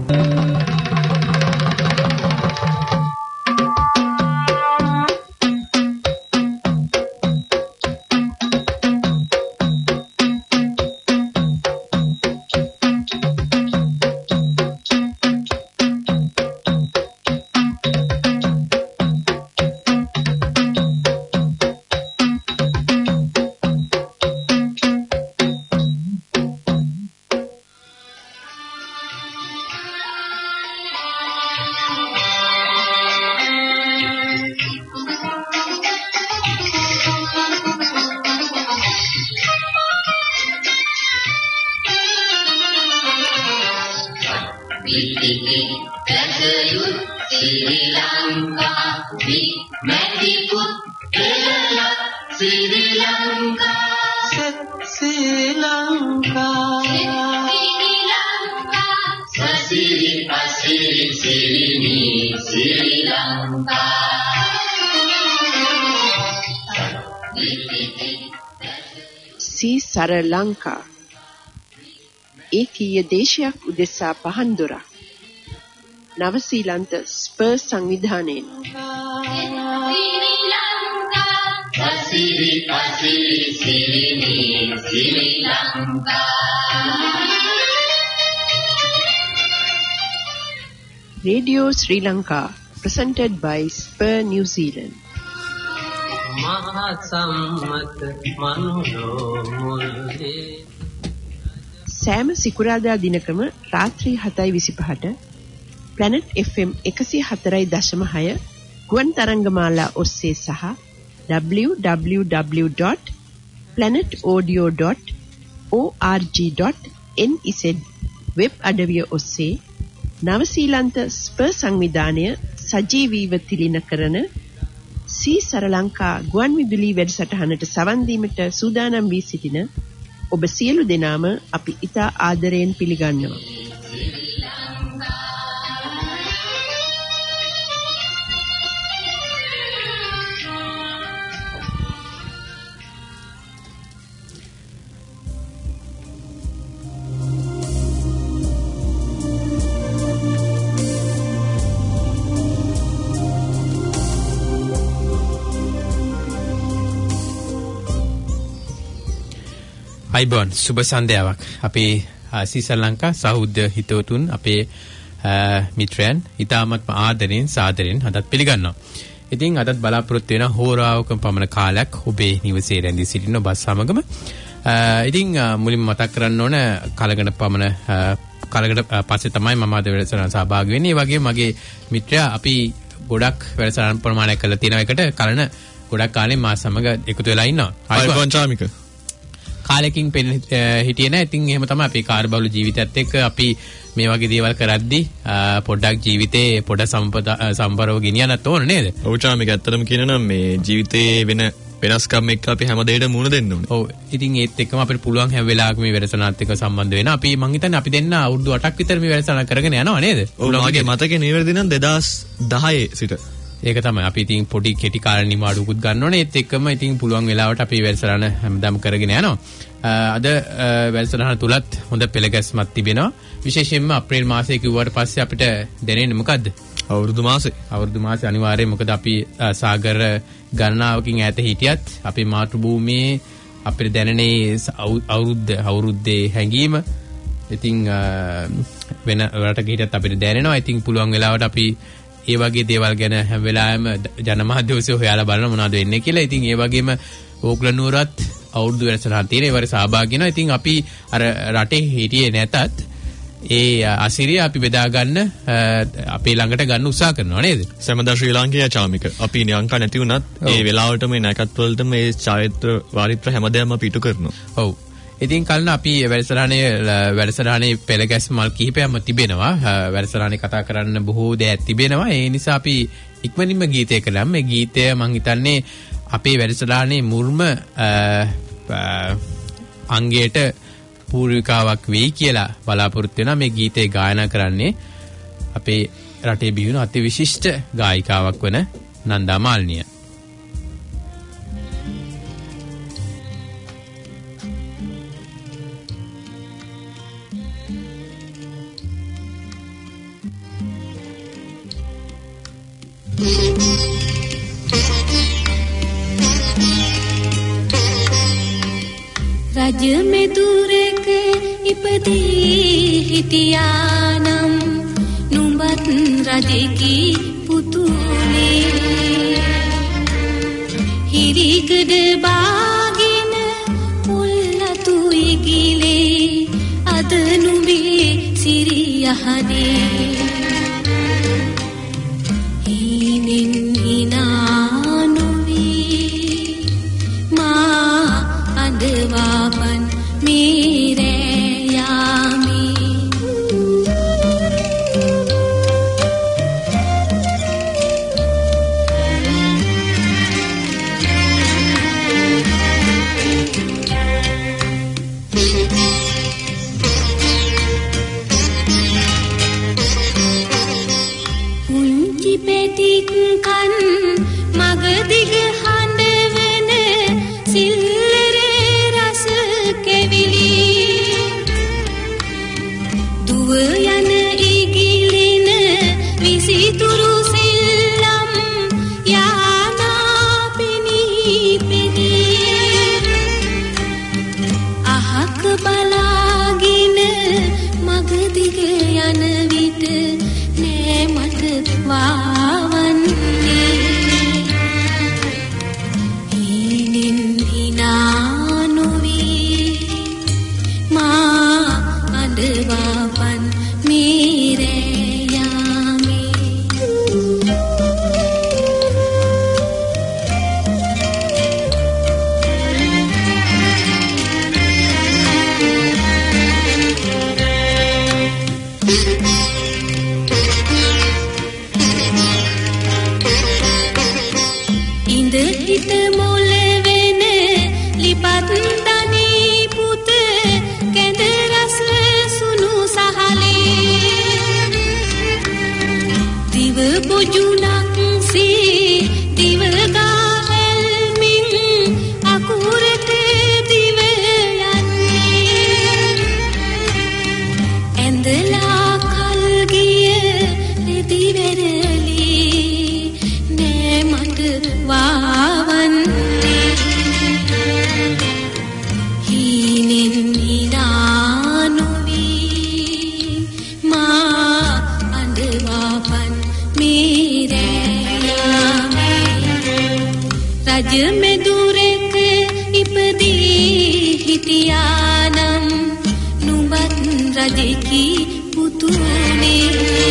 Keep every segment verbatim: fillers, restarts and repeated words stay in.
සී සරලංකා ඒකීය දේශයක් උදෙසා පහන් දොරක් නවසීලන්ත ස්පර්ස් සංවිධානයෙන් Radio Sri Lanka presented by Spur New Zealand. සෑම සිකුරාදා දිනකම රාත්‍රී හතයි විසිපහට Planet F M එකසිය හතරයි දශම හය ගුවන් තරංගමාලා ඔස්සේ සහ w w w dot planet audio dot org dot n z web අඩවිය ඔස්සේ නවසීලන්ත ස්පර් සංවිධානය සජීවීව තිලින කරන සී සරලංකා ගුවන් විදුලි වැඩසටහනට සවන් දීමට සූදානම් වී සිටින ඔබ සියලු දෙනාම අපි ඉතා ආදරයෙන් පිළිගන්නවා. අයිබෝන් සුබ සන්ධ්‍යාවක් අපේ සී සරලංකා සහෘද හිතවතුන් අපේ මිත්‍රයන් ඉතාමත්ම ආදරෙන් සාදරෙන් අදත් පිළිගන්නවා. ඉතින් අදත් බලාපොරොත්තු වෙන හෝරාවක පමණ කාලයක් ඔබේ නිවසේ රැඳී සිටින ඔබ සමගම ඉතින් මුලින්ම මතක් කරන්න ඕන කලකට පමණ කලකට පස්සේ තමයි මම අද වැඩසටහන සහභාගී වෙන්නේ. ඒ වගේම මගේ මිත්‍රයා අපි ගොඩක් වැඩසටහන් ප්‍රමාණයක් කරලා තියෙන එකට කලන ගොඩක් කාලෙ මා සමග එකතු වෙලා ඉන්නවා. අයිබෝන් චාමික කාලෙකින් පෙන හිටියේ නැහැ. ඉතින් එහෙම තමයි අපේ කාර්යබහුල ජීවිතයත් එක්ක අපි මේ වගේ දේවල් කරද්දී පොඩ්ඩක් ජීවිතේ පොඩ සම්පත සම්බරව ගෙනියන්නත් ඕන නේද? ඔව් චාමික ඇත්තටම කියනනම් මේ ජීවිතේ වෙන වෙනස්කම් එක්ක අපි හැම දෙයකටම මුහුණ දෙන්න ඕනේ. ඔව්. ඉතින් ඒත් එක්කම අපිට පුළුවන් හැම වෙලාවකම මේ වැඩසටහනත් එක්ක සම්බන්ධ වෙන්න. අපි මං හිතන්නේ අපි දෙන්න අවුරුදු අටක් විතර මේ වැඩසටහන කරගෙන යනවා නේද? ඔව්. මගේ මතකේ නිවැරදි නම් දෙදාස් දහයේ සිට. ඒක තමයි අපි ඉතින් පොඩි කෙටි කාල නිමාඩුකුත් ගන්න ඕනේ. ඒත් එක්කම ඉතින් පුළුවන් වෙලාවට අපි වැඩසටහන හැමදාම කරගෙන යනවා. අද වැඩසටහන තුලත් හොඳ පෙළගැස්මක් තිබෙනවා. විශේෂයෙන්ම අප්‍රේල් මාසයේ කිව්වට පස්සේ අපිට දැනෙන්නේ මොකද්ද? අවුරුදු මාසේ. අවුරුදු මාසේ අනිවාර්යයෙන් මොකද අපි සාගර ගණනාවකින් ඈත හිටියත් අපේ මාතෘ භූමියේ අපිට දැනෙන්නේ අවුරුද්ද අවුරුද්දේ හැංගීම. ඉතින් වෙන රටක හිටියත් අපිට දැනෙනවා. ඉතින් පුළුවන් වෙලාවට අපි ඒ වගේ දේවල් ගැන හැම වෙලාවෙම ජනමාධ්‍ය ඔස්සේ හොයලා බලන මොනවද වෙන්නේ කියලා. ඉතින් ඒ වගේම ඕක්ලන්ඩ් නුවරත් අවුරුදු වැඩසටහන තියෙන ඒවර සහභාගී වෙනවා. ඉතින් අපි අර රටේ හිටියේ නැතත් ඒ අසිරිය අපි බෙදා ගන්න අපේ ළඟට ගන්න උත්සාහ කරනවා නේද? සමදා ශ්‍රී ලාංකේය චාමික. අපි නියංක නැති වුණත් ඒ වෙලාවටම මේ නැකත් වලටම මේ චාරිත්‍ර වාරිත්‍ර හැමදේම අපි ඉටු කරනවා. ඔව්. ඉතින් කලින් අපි වැඩසටහනේ වැඩසටහනේ පෙළගැස්මල් කිහිපයක්ම තිබෙනවා. වැඩසටහනේ කතා කරන්න බොහෝ දේ තිබෙනවා. ඒ නිසා අපි ඉක්මනින්ම ගීතය කළා. මේ ගීතය මම හිතන්නේ අපේ වැඩසටහනේ මුල්ම අංගයට පූර්විකාවක් වෙයි කියලා බලාපොරොත්තු වෙනවා. මේ ගීතේ ගායනා කරන්නේ අපේ රටේ බිහිවුණු අති විශිෂ්ට ගායිකාවක් වන නන්දා මාලිනිය. රජ මෙදුරක ඉපදී හිටියානම් නුඹත් රජෙකි පුතුනේ හිරිකඩ බාගෙන මුල්ලතු ඉගිලේ අද නුඹේ සිරියහනේ හීනෙන් හිනා නොවී මා අඳවාපන් මේ රැයාමේ පුංචි පැටික් කන් මගදිග හඬවන සිල්ලර රස කෙවිලි දුව යන ඉගිලෙන විසිතුරු සෙල්ලම් යානා පෙනී පෙනී අහක බලාගෙන මගදිග යන විට නෑ මට වාවන්නේ හීනෙන් හිනා නොවී මා අඬවාපන් මේ රැයාමේ ඉඳ හිට මොල වෙන ලිපත් දනී පුත කැඳ රස සුණු සහලේ දිව බොජුණක් සේ දිව ගාවැල්මින් අකුරට දිව යන්නේ ඇඳලා කල් ගිය රෙදි වෙරළි නෑ මට වාවන්නේ හීනෙන් හිනා නොවී මා අඬවාපන් මේ රැයාමේ රජ මෙදුරක ඉපදී හිටියානම් නුඹත් රජෙකි පුතුනේ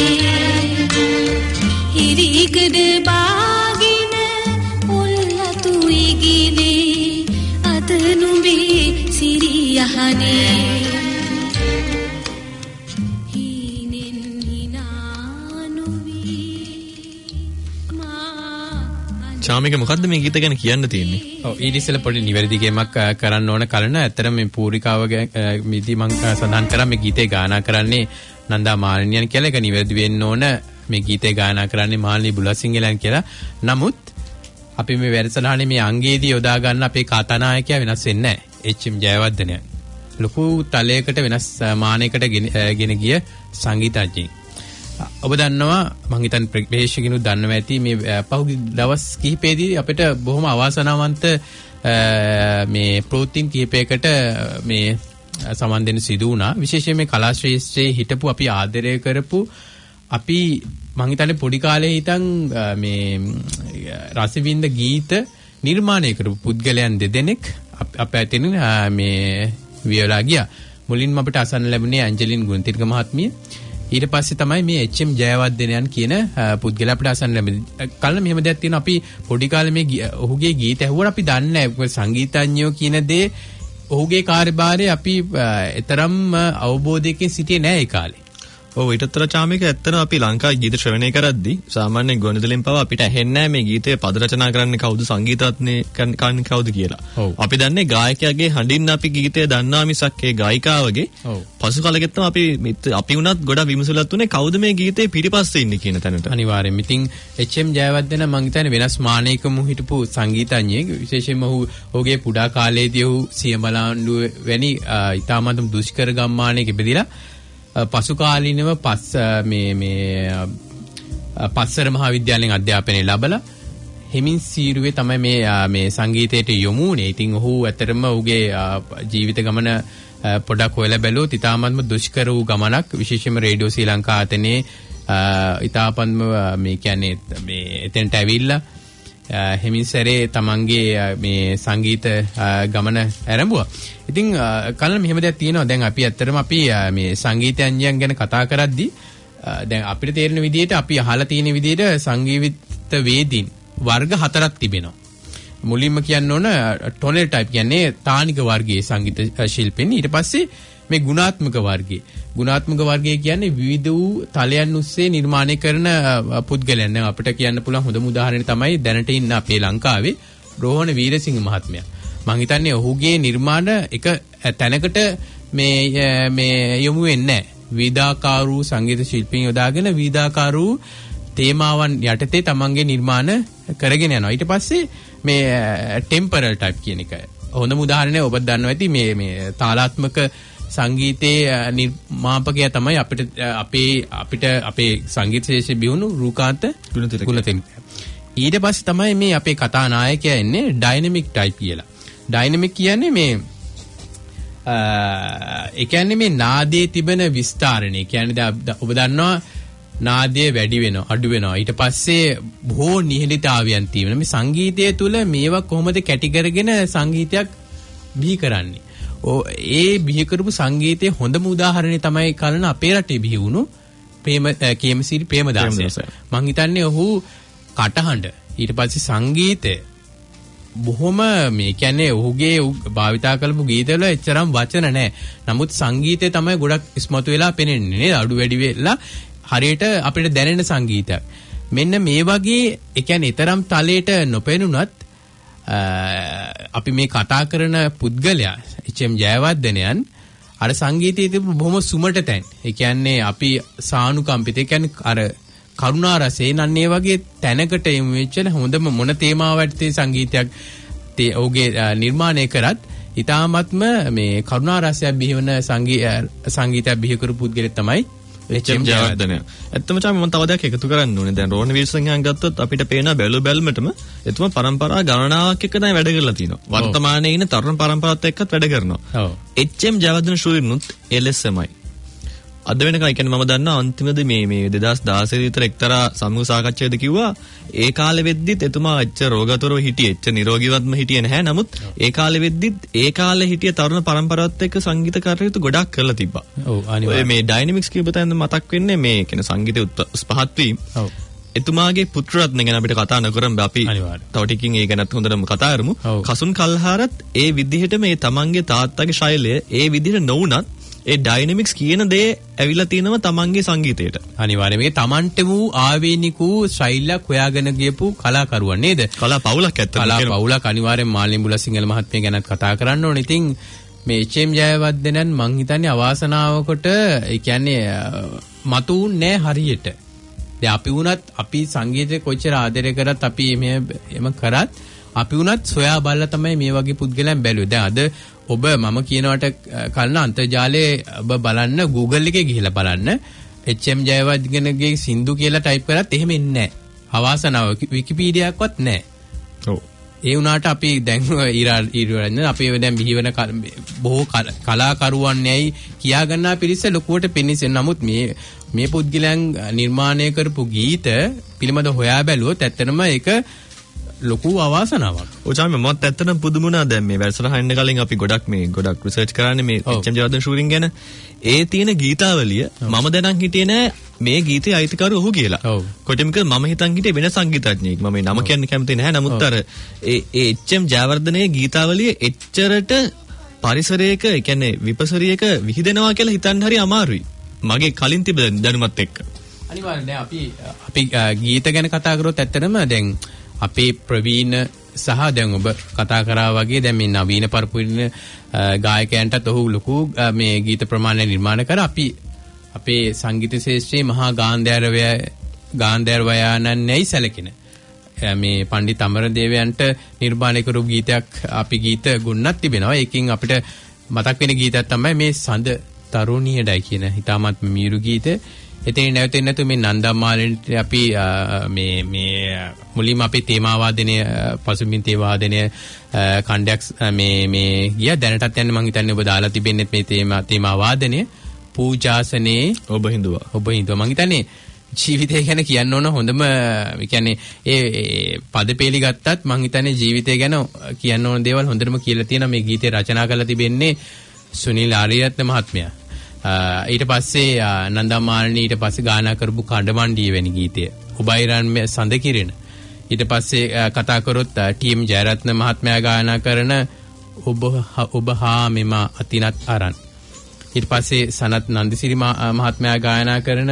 හිරිකඩ බාගෙන මුල්ලතු ඉගිලේ අද නුඹේ සිරියහනේ හීනෙන් හිනා නොවී මා චාමික මොකද්ද මේ ගීත ගැන කියන්න තියෙන්නේ? ඔව් ඊට ඉස්සෙල්ලා පොඩි නිවැරදි ගේමක් කරන්න ඕන කලන. ඇත්තටම මේ පූරිකාව මිදී මම සඳහන් කරා මේ ගීතේ ගායනා කරන්නේ නන්දා මාලිනියන් කියලා. ඒක නිවැරදි වෙන්න ඕන. මේ ගීතේ ගායනා කරන්නේ මාල්නී බුලසිංහලන් කියලා. නමුත් අපි මේ වැඩසටහනේ මේ අංගයේදී යොදා ගන්න අපේ කතානායකයා වෙනස් වෙන්නේ නැහැ. එච් එම් ජයවර්ධනයන්. ලොකු තලයකට වෙනස් මානයකට ගෙන ගිය සංගීතඥයෙක්. ඔබ දන්නවා මං හිතන්නේ ප්‍රේක්ෂකිනුත් දන්නවා ඇති මේ පහුගිය දවස් කිහිපෙදී අපිට බොහොම අවාසනාවන්ත මේ ප්‍රෝටීන් කිහිපයකට මේ සමන් දෙන්න සිදු වුණා. විශේෂයෙන් මේ කලා ශ්‍රේෂ්ඨයේ හිටපු අපි ආදරය කරපු අපි මං හිතන්නේ පොඩි කාලේ හිටන් මේ රසවින්ද ගීත නිර්මාණය කරපු පුද්ගලයන් දෙදෙනෙක් අප ඇතින් මේ වියලා ගියා. මුලින්ම අපිට අසන්න ලැබුණේ ඇන්ජලින් ගුණතිලක මහත්මිය. ඊට පස්සේ තමයි මේ එච් එම් ජයවර්ධනයන් කියන පුද්ගලයා අපිට අසන්න ලැබෙන්නේ. කලින් මෙහෙම දෙයක් තියෙනවා අපි පොඩි කාලේ මේ ඔහුගේ ගීත ඇහුවොත් අපි දන්නේ නැහැ සංගීතඥයෝ කියන දේ ඔහුගේ කාර්යභාරය අපි එතරම් අවබෝධයකින් සිටියේ නැහැ ඒ කාලේ. ඔව් ඊටතර චාමික ඇත්තට අපි ලංකාවේ ගීත ශ්‍රවණය කරද්දී සාමාන්‍යයෙන් ගුවන්විදුලියෙන් පවා අපිට ඇහෙන්නේ නැහැ මේ ගීතේ පද රචනා කරන්නේ කවුද සංගීතඥය කන්නේ කවුද කියලා. අපි දන්නේ ගායකයාගේ හඬින් අපි ගීතය දන්නා මිසක් ඒ ගායිකාවගේ පසු කාලෙකත් අපි අපි වුණත් ගොඩක් විමසලත් උනේ කවුද මේ ගීතේ පිටිපස්සේ ඉන්නේ කියන තැනට. අනිවාර්යෙන්. ඉතින් එච් එම් ජයවර්ධන මං හිතන්නේ වෙනස් මානයකම හිටපු සංගීතඥයෙක්. විශේෂයෙන්ම ඔහු ඔහුගේ පුඩා කාලයේදී ඔහු සියඹලාන්ඩුව වැනි ඉතාමත් දුෂ්කර ගම්මානයක ඉපදිලා පසු කාලීනව පස් මේ මේ පස්සර මහාවිද්‍යාලයෙන් අධ්‍යාපනය ලැබලා හෙමින් සීරුවේ තමයි මේ මේ සංගීතයට යොමු වුණේ. ඉතින් ඔහු ඇත්තටම ඔහුගේ ජීවිත ගමන පොඩක් හොයලා බැලුවොත් ඉතාමත්ම දුෂ්කර වූ ගමනක්. විශේෂයෙන්ම රේඩියෝ ශ්‍රී ලංකා අතනේ ඉතාපත්ම මේ කියන්නේ මේ එතෙන්ට ඇවිල්ලා හෙමින් සැරේ තමන්ගේ මේ සංගීත ගමන ආරම්භුවා. ඉතින් කලින් මෙහෙම දෙයක් තියෙනවා. දැන් අපි ඇත්තටම අපි මේ සංගීතඥයන් ගැන කතා කරද්දී දැන් අපිට තේරෙන විදිහට අපි අහලා තියෙන විදිහට සංගීත වේදීන් වර්ග හතරක් තිබෙනවා. මුලින්ම කියන්න ඕන ටොනල් ටයිප් කියන්නේ තානික වර්ගයේ සංගීත ශිල්පීන්. ඊට පස්සේ මේ ගුණාත්මක වර්ගයේ. ගුණාත්මක වර්ගය කියන්නේ විවිධ වූ තලයන් උස්සේ නිර්මාණය කරන පුද්ගලයන්. දැන් අපිට කියන්න පුළුවන් හොඳම උදාහරණය තමයි දැනට ඉන්න අපේ ලංකාවේ රෝහණ වීරසිංහ මහත්මයා. මම හිතන්නේ ඔහුගේ නිර්මාණ එක තැනකට මේ මේ යොමු වෙන්නේ නැහැ. විවිධාකාරූ සංගීත ශිල්පීන් යොදාගෙන විවිධාකාරූ තේමාවන් යටතේ තමන්ගේ නිර්මාණ කරගෙන යනවා. ඊට පස්සේ මේ ටෙම්පරල් ටයිප් කියන එක. හොඳම උදාහරණය ඔබ දන්නවා ඇති මේ මේ තාලාත්මක සංගීතයේ නිර්මාපකයා තමයි අපිට අපේ අපිට අපේ සංගීත ශේෂ්ඨ බිහුණු රූකාන්ත ගුණතිලක. ඊට පස්සේ තමයි මේ අපේ කතා 나යකයා එන්නේ ඩයිනමික් ටයිප් කියලා. ඩයිනමික් කියන්නේ මේ ඒ කියන්නේ මේ නාදයේ තිබෙන විස්තරණය. කියන්නේ ඔබ දන්නවා නාදය වැඩි වෙනවා අඩු වෙනවා. ඊට පස්සේ බොහෝ නිහඬතාවයන් තියෙනවා. මේ සංගීතය තුළ මේවා කොහොමද කැටි කරගෙන සංගීතයක් බිහි කරන්නේ? ඒ බිහි කරපු සංගීතයේ හොඳම උදාහරණය තමයි කලන අපේ රටේ බිහි වුණු ප්‍රේම කේමසිරි ප්‍රේමදාසය. මං හිතන්නේ ඔහු කටහඬ ඊට පස්සේ සංගීතය බොහොම මේ කියන්නේ ඔහුගේ භාවිතා කරපු ගීතවල එච්චරම් වචන නැහැ. නමුත් සංගීතය තමයි ගොඩක් ඉස්මතු වෙලා පෙනෙන්නේ නේද? අඩු වැඩි වෙලා හරියට අපිට දැනෙන සංගීතයක්. මෙන්න මේ වගේ ඒ කියන්නේ ඊතරම් තලයට නොපෙනුනත් අපි මේ කතා කරන පුද්ගලයා එච්.එම්. ජයවර්ධනයන් අර සංගීතයේ තිබු බොහොම සුමට තැන්. ඒ කියන්නේ අපි සානුකම්පිත ඒ කියන්නේ අර කරුණා රසය නන්නේ වගේ තැනකට යමු වෙච්ච හොඳම මොන තේමාවකට සංගීතයක් තේ ඔහුගේ නිර්මාණය කරත් ඊටාත්ම මේ කරුණා රසයක් බිහිවන සංගීතයක් බිහි කරපු පුද්ගලෙක් තමයි එච්.එම්. ජයවර්ධන. ඇත්තම තමයි මම තව දෙයක් එකතු කරන්න ඕනේ. දැන් රෝහණ වීරසිංහයන් ගත්තොත් අපිට පේන බැලු බැලමටම එතුමා પરම්පරා ගණනාවක් එක්ක තමයි වැඩ කරලා තිනවා. වර්තමානයේ ඉන්න තරුණ પરම්පරාවත් එක්කත් වැඩ කරනවා. ඔව්. එච්.එම්. ජයවර්ධන ශූරිනුත් එල් එස් එම් යි. අද වෙනකන් ඒ කියන්නේ මම දන්නා අන්තිමදී මේ මේ දෙදාස් දාසය විතර එක්තරා සමුහ සාකච්ඡාවකදී කිව්වා ඒ කාලෙ වෙද්දිත් එතුමා එච්ච රෝගතරව හිටියේ එච්ච නිරෝගීවත්ම හිටියේ නැහැ. නමුත් ඒ කාලෙ වෙද්දිත් ඒ කාලේ හිටිය තරුණ પરම්පරාවත් එක්ක සංගීත කටයුතු ගොඩක් කරලා තිබ්බා. ඔව් අනිවාර්යයෙන්. මේ ඩයිනමික්ස් කියපු තැන මතක් වෙන්නේ මේ කියන සංගීතයේ උත්පහත් වීම. ඔව්. එතුමාගේ පුත්‍රරත්න ගැන අපිට කතා නොකරම අපි තව ටිකකින් ඒ ගැනත් හොඳටම කතා කරමු. කසුන් කල්හාරත් ඒ විදිහට මේ තමන්ගේ තාත්තගේ ශෛලය ඒ විදිහට නොවුනත් ඒ ඩයිනමික්ස් කියන දේ ඇවිල්ලා තිනවා තමන්ගේ සංගීතයට. අනිවාර්යයෙන් මේක තමන්ට වූ ආවේනික වූ ශෛලියක් හොයාගෙන ගියපු කලාකරුවන් නේද? කලා පවුලක් ඇත්තට. කලා පවුලක් අනිවාර්යෙන් මාලිනිඹුල සිංහල මහත්මිය ගැනත් කතා කරන්න ඕනේ. ඉතින් මේ එච්.එම්. ජයවර්ධනන් මං හිතන්නේ අවාසනාවකට ඒ කියන්නේ මතුන් නෑ හරියට. දැන් අපි වුණත් අපි සංගීතය කොච්චර ආදරය කරත් අපි එම කරත් අපි වුණත් සොයා බලලා තමයි මේ වගේ පුද්ගලයන් බැලුවේ. දැන් අද ඔබ මම කියනවට කලින් අන්තර්ජාලයේ ඔබ බලන්න Google එකේ ගිහිල්ලා බලන්න එච්.එම්. ජයවර්ධනගේ සින්දු කියලා ටයිප් කරත් එහෙම එන්නේ නැහැ. අවාසනාව විකිපීඩියාවක්වත් නැහැ. ඔව්. ඒ වුණාට අපි දැන් ඊරාන් අපි දැන් බිහිවන බොහෝ කලාකරුවන් යයි කියා ගන්නා පිරිස ලොකුවට පෙනිසෙන. නමුත් මේ මේ පුද්ගලයන් නිර්මාණය කරපු ගීත පිළිමද හොයා බැලුවොත් ඇත්තටම ඒක ලොකු අවාසනාවක්. ඔචාම මත් ඇත්තටම පුදුමුණා. දැන් මේ වැඩසටහන එන්න කලින් අපි ගොඩක් මේ ගොඩක් රිසර්ච් කරන්නේ මේ එච්.එම්. ජයවර්ධන ශූරින් ගැන. ඒ තියෙන ගීතාවලිය මම දැනන් හිටියේ නෑ මේ ගීතයේ අයිතිකරු ඔහු කියලා. කොටිමක මම හිතන් හිටියේ වෙන සංගීතඥයෙක්. මම මේ නම කියන්න කැමති නැහැ. නමුත් අර ඒ ඒ එච්.එම්. ජයවර්ධනයේ ගීතාවලිය එච්චරට පරිසරයක ඒ කියන්නේ විපසරියක විහිදෙනවා කියලා හිතන්න හරි අමාරුයි. මගේ කලින් තිබෙන දැනුමත් එක්ක. අනිවාර්යයෙන් දැන් අපි අපි ගීත ගැන කතා කරොත් ඇත්තටම දැන් අපේ ප්‍රවීණ සහ දැන් ඔබ කතා කරා වගේ දැන් මේ නවීන පරපුරින ගායකයන්ටත් ඔහු ලොකු මේ ගීත ප්‍රමාණය නිර්මාණ කර අපි අපේ සංගීත ශාස්ත්‍රයේ මහා ගාන්ධාරවය ගාන්ධාරවයානන්‍යයි සැලකෙන මේ පණ්ඩිත අමරදේවයන්ට නිර්මාණය කරපු ගීතයක් අපි ගීත ගොන්නක් තිබෙනවා. ඒකෙන් අපිට මතක් වෙන ගීතයක් තමයි මේ සඳ තරුණියඩයි කියන හිතාමත් මියුරු ගීත. එතන නැවතෙන්නේ නැතු මේ නන්දම්මාලෙන්ට අපි මේ මේ මුලින්ම අපේ තේමා වාදනය පසුබිම් තේමා වාදනය කණ්ඩයක් මේ මේ ගියා දැනටත් යන්නේ මම හිතන්නේ ඔබ දාලා තිබෙන්නේ මේ තේමා තේමා වාදනය පූජාසනේ ඔබ හිඳුවා ඔබ හිඳුවා මම හිතන්නේ ජීවිතය ගැන කියන්න ඕන හොඳම ඒ කියන්නේ ඒ පදපේලි ගත්තත් මම හිතන්නේ ජීවිතය ගැන කියන්න ඕන දේවල් හොඳටම කියලා තියෙනවා මේ ගීතය රචනා කරලා තිබෙන්නේ සුනිල් ආරියරත්න මහත්මයා. ඊට පස්සේ නන්දමාලිනී ඊට පස්සේ ගායනා කරපු කඩමණ්ඩිය වැනි ගීතය. උබයිරන් සඳ කිරෙන. ඊට පස්සේ කතා කරොත් ටී.එම්. ජයරත්න මහත්මයා ගායනා කරන ඔබ ඔබ හා මෙම අතිනත් අරන්. ඊට පස්සේ සනත් නන්දිසිරි මහත්මයා ගායනා කරන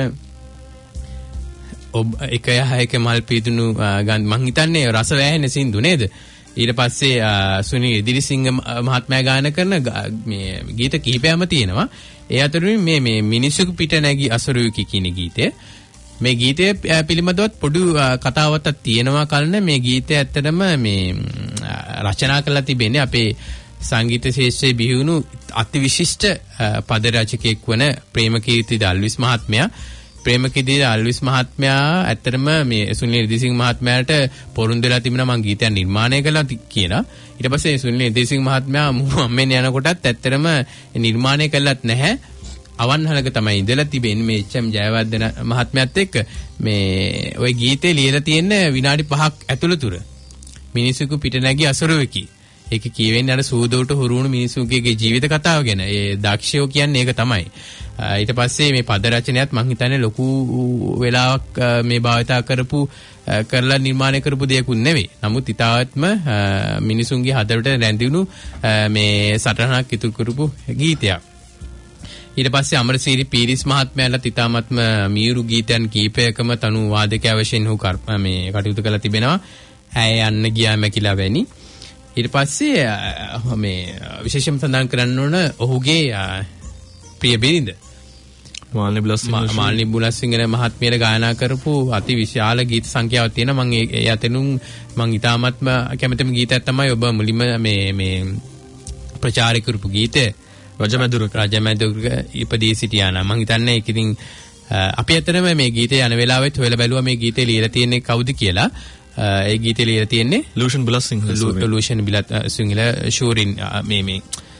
ඔබ එක යහයක මල් පීදුණු ගඳ මං හිතන්නේ රස වැහෙන සින්දු නේද? ඊට පස්සේ සුනිල් ඉදිරිසිංහ මහත්මයා ගායනා කරන මේ ගීත කිහිපයක්ම තියෙනවා. ඒ අතරින් මේ මේ මිනිසුක පිට නැගී අසරුවිකි කියන ගීතය. මේ ගීතය පිළිබඳවත් පොඩු කතාවක් තියෙනවා කලන මේ ගීතය ඇත්තටම මේ රචනා කරලා තිබෙන්නේ අපේ සංගීත ශාස්ත්‍රයේ බිහිවුණු අතිවිශිෂ්ට පද රචකයෙක් වන ප්‍රේමකීර්ති දල්විස් මහත්මයා. ප්‍රේමකීර්ති දල්විස් මහත්මයා ඇත්තටම මේ සුනිල් ඉදිරිසිංහ මහත්මයාට පොරොන්දු වෙලා තිබුණා මම ගීතයක් නිර්මාණය කළා කියලා. ඊට පස්සේ සුනිල් ඉදිරිසිංහ මහත්මයා මම්මෙන් යනකොටත් ඇත්තටම නිර්මාණය කළත් නැහැ. අවන්හලක තමයි ඉඳලා තිබෙන්නේ මේ එච්.එම්. ජයවර්ධන මහත්මයාත් එක්ක මේ ওই ගීතේ ලියලා තියෙන විනාඩි පහක් ඇතුළතුර මිනිසුකු පිට නැගී අසරුවෙකි. ඒක කියවෙන්නේ අර සූදෝට හුරුුණු මිනිසුන්ගේ ජීවිත කතාව ගැන. ඒ දක්ෂයෝ කියන්නේ ඒක තමයි. ඊට පස්සේ මේ පද රචනයත් මම හිතන්නේ ලොකු වෙලාවක් මේ භාවිතා කරපු කරලා නිර්මාණය කරපු දෙයක්ුත් නෙවෙයි. නමුත් ඊටාත්ම මිනිසුන්ගේ හදවතට රැඳුණු මේ සටහනක් ඉතුරු කරපු ගීතයක්. ඊට පස්සේ අමරසිරි පීරිස් මහත්මයාලත් ඊටාත්ම මීරු ගීතයන් කීපයකම තනු වාදකයා වශයෙන් හු මේ කටයුතු කරලා තිබෙනවා. ඇය යන්න ගියා මැකිලා වැනි. ඊට පස්සේ මේ විශේෂම සඳහන් කරන්න ඕන ඔහුගේ ප්‍රිය බිරිඳ මාල්නි බුලස්සිංහ මාල්නි බුලස්සිංහ මහත්මියට ගායනා කරපු අති විශාල ගීත සංඛ්‍යාවක් තියෙනවා. මම ඒ අතරින් මම ඊටාත්ම කැමතිම ගීතයක් තමයි ඔබ මුලින්ම මේ මේ ප්‍රචාරය කරපු ගීතය රජමැදුරක රජමැදුරක ඉපදී සිටියා නම් මම හිතන්නේ ඒක ඉතින් අපි අතරම මේ ගීතය යන වෙලාවෙත් හොයලා බැලුවා මේ ගීතේ ලියලා තියෙන්නේ කවුද කියලා. ඒ ගීතේ ලියලා තියෙන්නේ ලූෂන් බුලස්සිංහ ලූෂන් බුලස්සිංහ ෂූරින් මේ මේ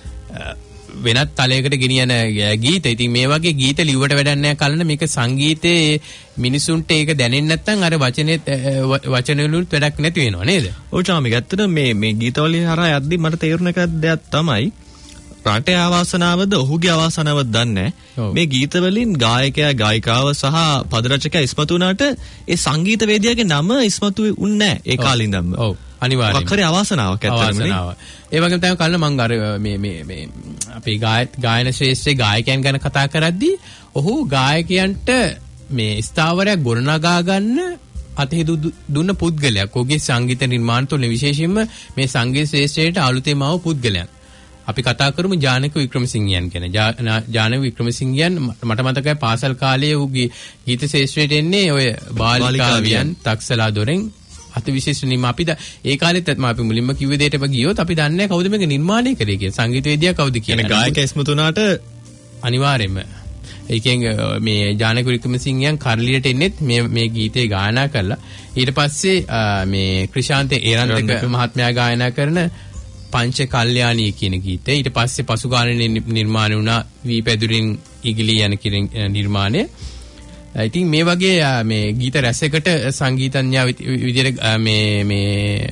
වෙනත් තලයකට ගෙනියන ගීත. ඉතින් මේ වගේ ගීත ලිව්වට වැඩක් නැහැ කලන මේක සංගීතයේ මිනිසුන්ට ඒක දැනෙන්නේ නැත්නම් අර වචනේ වචන වලින් වැඩක් නැති වෙනවා නේද? ඔව් චාමික ඇත්තට මේ මේ ගීතවලින් හරහා යද්දි මට තේරුණ එක දෙයක් තමයි රටේ අවාසනාවද ඔහුගේ අවාසනාවද දන්නේ මේ ගීත වලින් ගායකයා ගායිකාව සහ පද රචකයා ඉස්මතු වුණාට ඒ සංගීත වේදිකාවේ නම ඉස්මතු වුන්නේ නැහැ ඒ කාලේ ඉඳන්ම. ඔව් අනිවාර්යයෙන්ම. වක්කරේ අවාසනාවක් ඇත්තටම නේ. ඒ වගේම තමයි කල්න මම අර මේ මේ මේ අපේ ගායන ශ්‍රේෂ්ඨ ගායකයන් ගැන කතා කරද්දී ඔහු ගායකයන්ට මේ ස්ථාවරයක් ගොඩනගා ගන්න අතේ දුන්න පුද්ගලයක්. ඔහුගේ සංගීත නිර්මාණ තුළ විශේෂයෙන්ම මේ සංගීත ශ්‍රේෂ්ඨයට අලුතෙන්ම ආව පුද්ගලයන්. අපි කතා කරමු ජානක වික්‍රමසිංහයන් ගැන. ජානක වික්‍රමසිංහයන් මට මතකයි පාසල් කාලයේ ඌගේ ගීත ශාස්ත්‍රයට එන්නේ ඔය බාලිකාවියන් තක්සලා දොරෙන් අතිවිශේෂ නිම අපි ඒ කාලෙත් අපි මුලින්ම කිව්ව දෙයකට ගියොත් අපි දන්නේ නැහැ කවුද මේක නිර්මාණය කරේ කියලා. සංගීතවේදියා කවුද කියලා. ගායකයා ඉස්මතුනාට අනිවාර්යයෙන්ම ඒකෙන් මේ ජානක වික්‍රමසිංහයන් කරලියට එන්නේත් මේ මේ ගීතේ ගායනා කරලා ඊට පස්සේ මේ ක්‍රිෂාන්ත ඒරන්තක මහත්මයා ගායනා කරන පංච කල්යාණී කියන ගීතය. ඊට පස්සේ පසුකාලීන නිර්මාණය වුණා වී පැදුරින් ඉගිලී යන කියන නිර්මාණය. ඉතින් මේ වගේ මේ ගීත රසයකට සංගීතඥයා විදිහට මේ මේ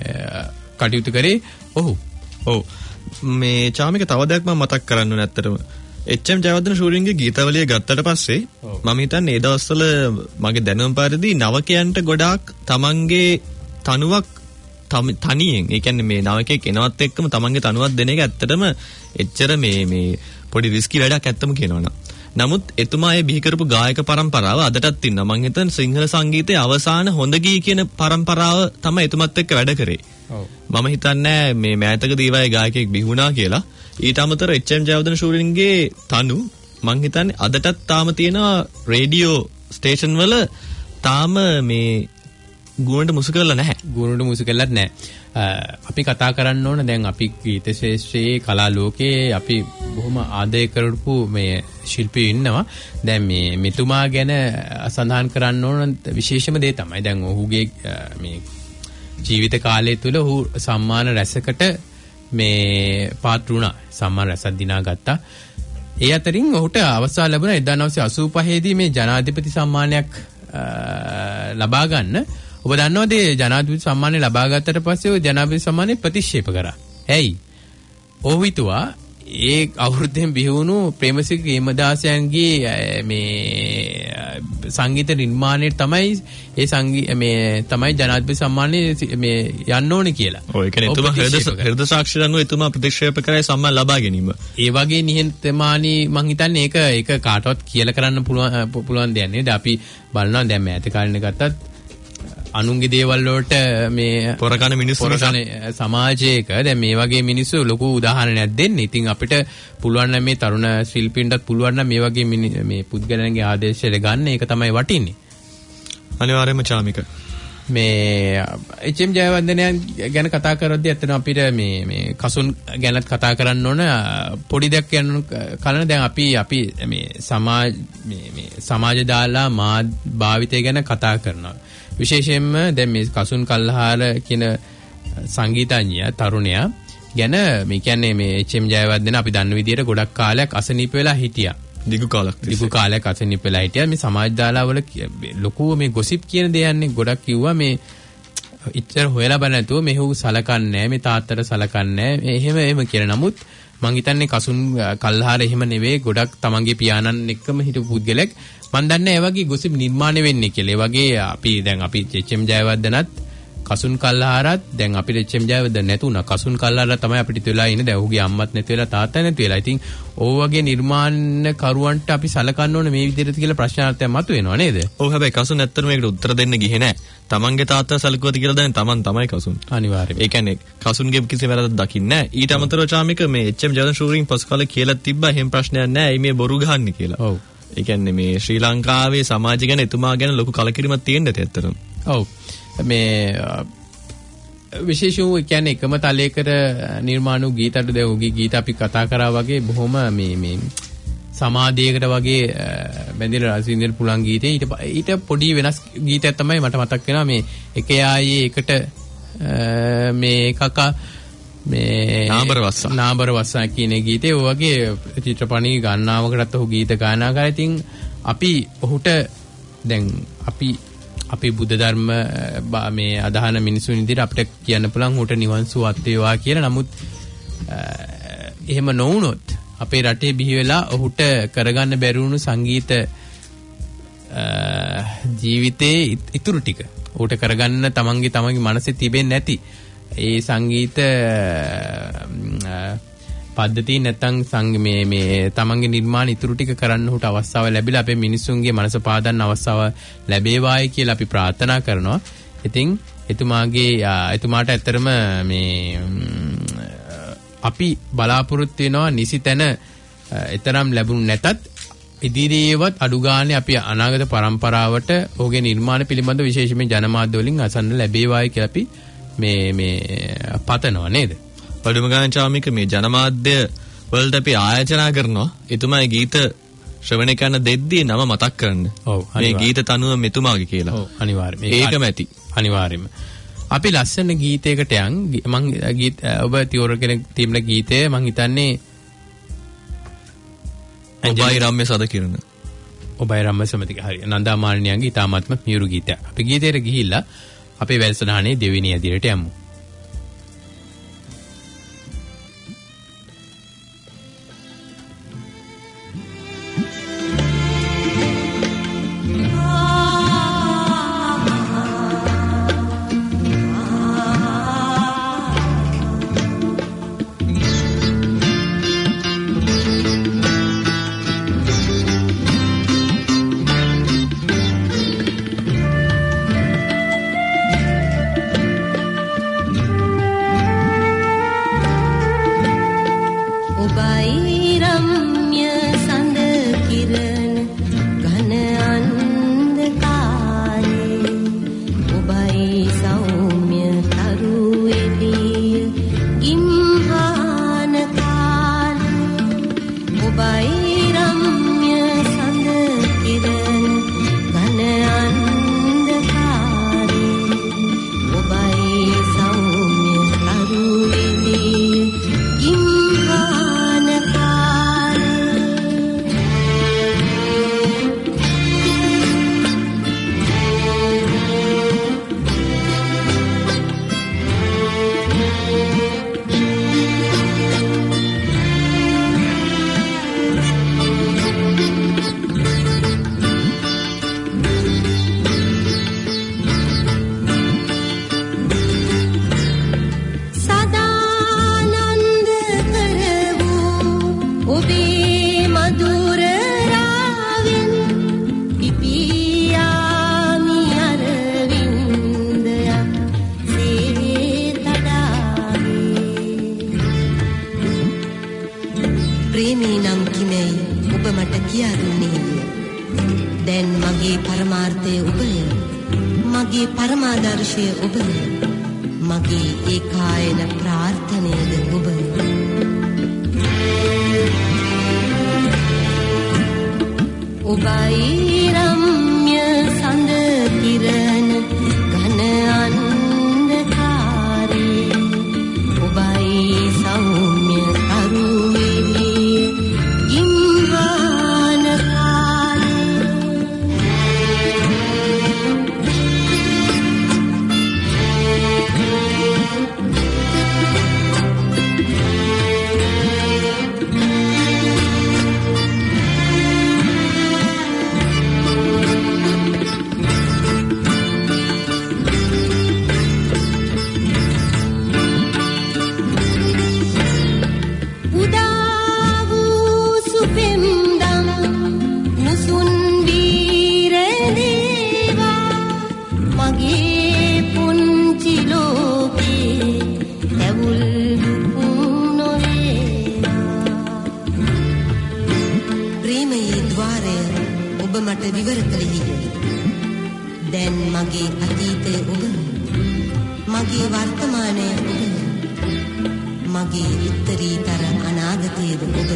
කටයුතු කරේ ඔහු. ඔව්. මේ චාමික තව දෙයක් මම මතක් කරන්න ඕනේ ඇත්තටම. එච්.එම්. ජයවර්ධන ෂූරින්ගේ ගීතවලිය ගත්තට පස්සේ මම හිතන්නේ ඒ දවස්වල මගේ දැනුම පරිදි නවකයන්ට ගොඩාක් තමන්ගේ තනුවක් තනියෙන් ඒ කියන්නේ මේ නවකෙක් එනවත් එක්කම තමන්ගේ තනුවක් දෙන එක ඇත්තටම එච්චර මේ මේ පොඩි රිස්කි වැඩක් ඇත්තම කියනවනම්. නමුත් එතුමා ඒ බිහි කරපු ගායක පරම්පරාව අදටත් ඉන්නවා. මම හිතන්නේ සිංහල සංගීතයේ අවසාන හොඳ ගී කියන පරම්පරාව තමයි එතුමත් එක්ක වැඩ කරේ. ඔව්. මම හිතන්නේ මේ මෑතකදී ඒ වගේ ගායකයෙක් බිහි වුණා කියලා. ඊට අමතරව එච්.එම්. ජයවර්ධන ෂූරින්ගේ තනු මම හිතන්නේ අදටත් තාම තියෙනවා රේඩියෝ ස්ටේෂන් වල තාම මේ ගුණට මුසු කරලා නැහැ. ගුණට මුසු කරලත් නැහැ. අපි කතා කරන්න ඕන දැන් අපි ගීත ශාස්ත්‍රයේ කලා ලෝකයේ අපි බොහොම ආදරය කරපු මේ ශිල්පියෝ ඉන්නවා. දැන් මේ මෙතුමා ගැන සඳහන් කරන්න ඕන විශේෂම දේ තමයි දැන් ඔහුගේ මේ ජීවිත කාලය තුළ ඔහු සම්මාන රැසකට මේ පාත්‍ර වුණා. සම්මාන රැසක් දිනා ගත්තා. ඒ අතරින් ඔහුට අවස්ථාව ලැබුණා එක්දාස් නවසිය අසූපහේ දී මේ ජනාධිපති සම්මානයක් ලබා ගන්න. ඔබ දන්නවද මේ ජනාධිපති සම්මානය ලබා ගත්තට පස්සේ ඔය ජනාධිපති සම්මානය ප්‍රතික්ෂේප කරා. ඇයි? ඔහු හිතුවා ඒ අවුරුද්දෙන් බිහි වුණු ප්‍රේමසිරි හේමදාසයන්ගේ මේ සංගීත නිර්මාණය තමයි ඒ සංගී මේ තමයි ජනාධිපති සම්මානය මේ යන්න ඕනේ කියලා. ඔය කියන්නේ එතුමා හෘද හෘද සාක්ෂි අනුව එතුමා ප්‍රතික්ෂේප කරේ සම්මාන ලබා ගැනීම. ඒ වගේ නිහතමානී මං හිතන්නේ ඒක ඒක කාටවත් කියලා කරන්න පුළුවන් පුළුවන් දෙයක් නෙවෙයි. අපි බලනවා දැන් මෑත කාලේ ගත්තත් අනුන්ගේ දේවල් වලට මේ පොරකන මිනිස්සු පොරකන සමාජයක දැන් මේ වගේ මිනිස්සු ලොකු උදාහරණයක් දෙන්න. ඉතින් අපිට පුළුවන් නම් මේ තරුණ ශිල්පීන්ටත් පුළුවන් නම් මේ වගේ මේ පුද්ගලයන්ගේ ආදේශය ගන්න. ඒක තමයි වටින්නේ. අනිවාර්යයෙන්ම චාමික. මේ එච්.එම්. ජයවර්ධනයන් ගැන කතා කරද්දී ඇත්තටම අපිට මේ මේ කසුන් ගැනත් කතා කරන්න ඕන පොඩි දෙයක් කියන්න කලින් දැන් අපි අපි මේ සමාජ මේ මේ සමාජ දාලා මා භාවිතය ගැන කතා කරනවා. විශේෂයෙන්ම දැන් මේ කසුන් කල්හාර කියන සංගීතඥයා තරුණයා ගැන මේ කියන්නේ මේ එච්.එම්. ජයවර්ධන අපි දන්න විදිහට ගොඩක් කාලයක් අසනීප වෙලා හිටියා. දිගු කාලයක් දිගු කාලයක් අසනීප වෙලා හිටියා. මේ සමාජ දාලාවල ලොකු මේ ගොසිප් කියන දේ යන්නේ ගොඩක් කිව්වා මේ ඉච්චර හොයලා බලන්න නැතුව මෙහු සලකන්නේ නැහැ. මේ තාත්තට සලකන්නේ නැහැ. එහෙම එහෙම කියලා. නමුත් මං හිතන්නේ කසුන් කල්හාර එහෙම නෙවෙයි. ගොඩක් තමන්ගේ පියාණන් එක්කම හිටපු පුද්ගලෙක්. මන් දන්නේ ඒ වගේ ගොසිප් නිර්මාණය වෙන්නේ කියලා. ඒ වගේ අපි දැන් අපි එච්.එම්. ජයවර්ධනත් කසුන් කල්හාරත් දැන් අපිට එච්.එම්. ජයවර්ධන නැතුණා. කසුන් කල්හාර තමයි අපිට වෙලා ඉන්නේ. දැන් ඔහුගේ අම්මත් නැති වෙලා තාත්තා නැති වෙලා. ඉතින් ඕ වගේ නිර්මාණකරුවන්ට අපි සලකන්න ඕනේ මේ විදිහට කියලා ප්‍රශ්නාර්ථයක් මතුවෙනවා නේද? ඔව් හැබැයි කසුන් ඇත්තටම මේකට උත්තර දෙන්න ගියේ නැහැ. තමන්ගේ තාත්තා සලකුවද කියලා දැන් තමන් තමයි කසුන්. අනිවාර්යයෙන්. ඒ කියන්නේ කසුන්ගේ කිසි වැරද්දක් දකින්නේ නැහැ. ඊට අමතරව චාමික මේ එච්.එම්. ජයවර්ධන ශූරින් පසු කාලේ කියලා තිබ්බා එහෙම ප්‍රශ්නයක් නැහැ. මේ බොරු ගහන්නේ කියලා. ඔව්. ඒ කියන්නේ මේ ශ්‍රී ලංකාවේ සමාජය ගැන එතුමා ගැන ලොකු කලකිරීමක් තියෙන්න ඇති ඇත්තටම. ඔව්. මේ විශේෂ වූ කියන්නේ එකම තලයකට නිර්මාණ වූ ගීත අඩු දෙවුගේ ගීත අපි කතා කරා වගේ බොහොම මේ මේ සමාධියකට වගේ බැඳිලා රස විඳින්න පුළුවන් ගීතේ ඊට ඊට පොඩි වෙනස් ගීතයක් තමයි මට මතක් වෙනවා මේ එක යායේ එකට මේ එකක මේ නාඹර වස්සා නාඹර වස්සා කියන ගීතේ ඔය වගේ චිත්‍රපටි ගණනාවකටත් ඔහු ගීත ගායනා කරා. ඉතින් අපි ඔහුට දැන් අපි අපි බුද්ධ ධර්ම මේ අදහන මිනිසුන් විදිහට අපිට කියන්න පුළුවන් උට නිවන් සුවත් වේවා කියලා. නමුත් එහෙම නොවුනොත් අපේ රටේ බිහි වෙලා ඔහුට කරගන්න බැරි වුණු සංගීත ජීවිතයේ ඉතුරු ටික ඔහුට කරගන්න තමන්ගේ තමන්ගේ මනසේ තිබෙන්නේ නැති ඒ සංගීත පද්ධතිය නැත්නම් සංග මේ මේ තමන්ගේ නිර්මාණ ඉතුරු ටික කරන්න උට අවස්ථාව ලැබිලා අපේ මිනිස්සුන්ගේ මනස පාදන්න අවස්ථාව ලැබේවායි කියලා අපි ප්‍රාර්ථනා කරනවා. ඉතින් එතුමාගේ එතුමාට ඇත්තටම මේ අපි බලාපොරොත්තු වෙනවා නිසිතැන එතරම් ලැබුණ නැතත් ඉදිරියේවත් අඩු ගානේ අපි අනාගත පරම්පරාවට ඔහුගේ නිර්මාණ පිළිබඳ විශේෂයෙන්ම ජනමාධ්‍ය වලින් අසන්න ලැබේවායි කියලා අපි මේ මේ පතනවා නේද? වඩුම ගාන චාමික මේ ජනමාධ්‍ය වලට අපි ආයෝජනා කරනවා එතුමාගේ ගීත ශ්‍රවණය කරන දෙද්දී නම මතක් කරන්න. ඔව් මේ ගීත තනුව මෙතුමාගේ කියලා. ඔව් අනිවාර්යයෙන්. ඒකම ඇති. අනිවාර්යයෙන්ම. අපි ලස්සන ගීතයකට යන් මම ගීත ඔබ තියෝර කෙනෙක් තියන ගීතය මම හිතන්නේ ඔබයි රම්‍ය සද කිරණ. ඔබයි රම්‍ය සමතික හරි. නන්දා මාලිනියන්ගේ ඉතාමත්ම මියුරු ගීතයක්. අපි ගීතයට ගිහිල්ලා අපේ වැඩසටහනේ දෙවෙනි ඇදිරට යමු. මගේ පරමාදර්ශය ඔබ, මගේ ඒකායන ප්‍රාර්ථනයද ඔබ. ඔබයි රම්‍ය සඳ කිරණ ඝන අන්ධකාරේ, ඔබයි සෞම්‍ය කරුවිලිය ගිම්හාන මට විවර කළෙහි. දැන් මගේ අතීතය ඔබ, මගේ වර්තමානය ඔබ, මගේ උත්තරීතර අනාගතයද ඔබ.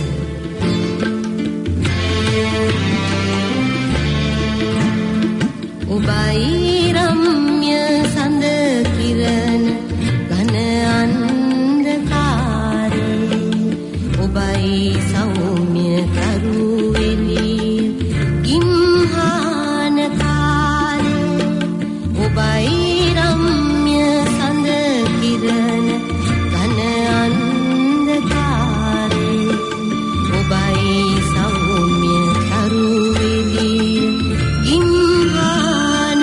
ඔබයි රම්‍ය සඳ කිරණ ඝන අන්ධකාරේ, ඔබයි සෞම්‍ය කරුවෙලි ගිම්හාන කාලේ, ඔබයි රම්‍ය සඳ කිරණ ඝන අන්ධකාරේ, ඔබයි සෞම්‍ය කරුවෙලි ගිම්හාන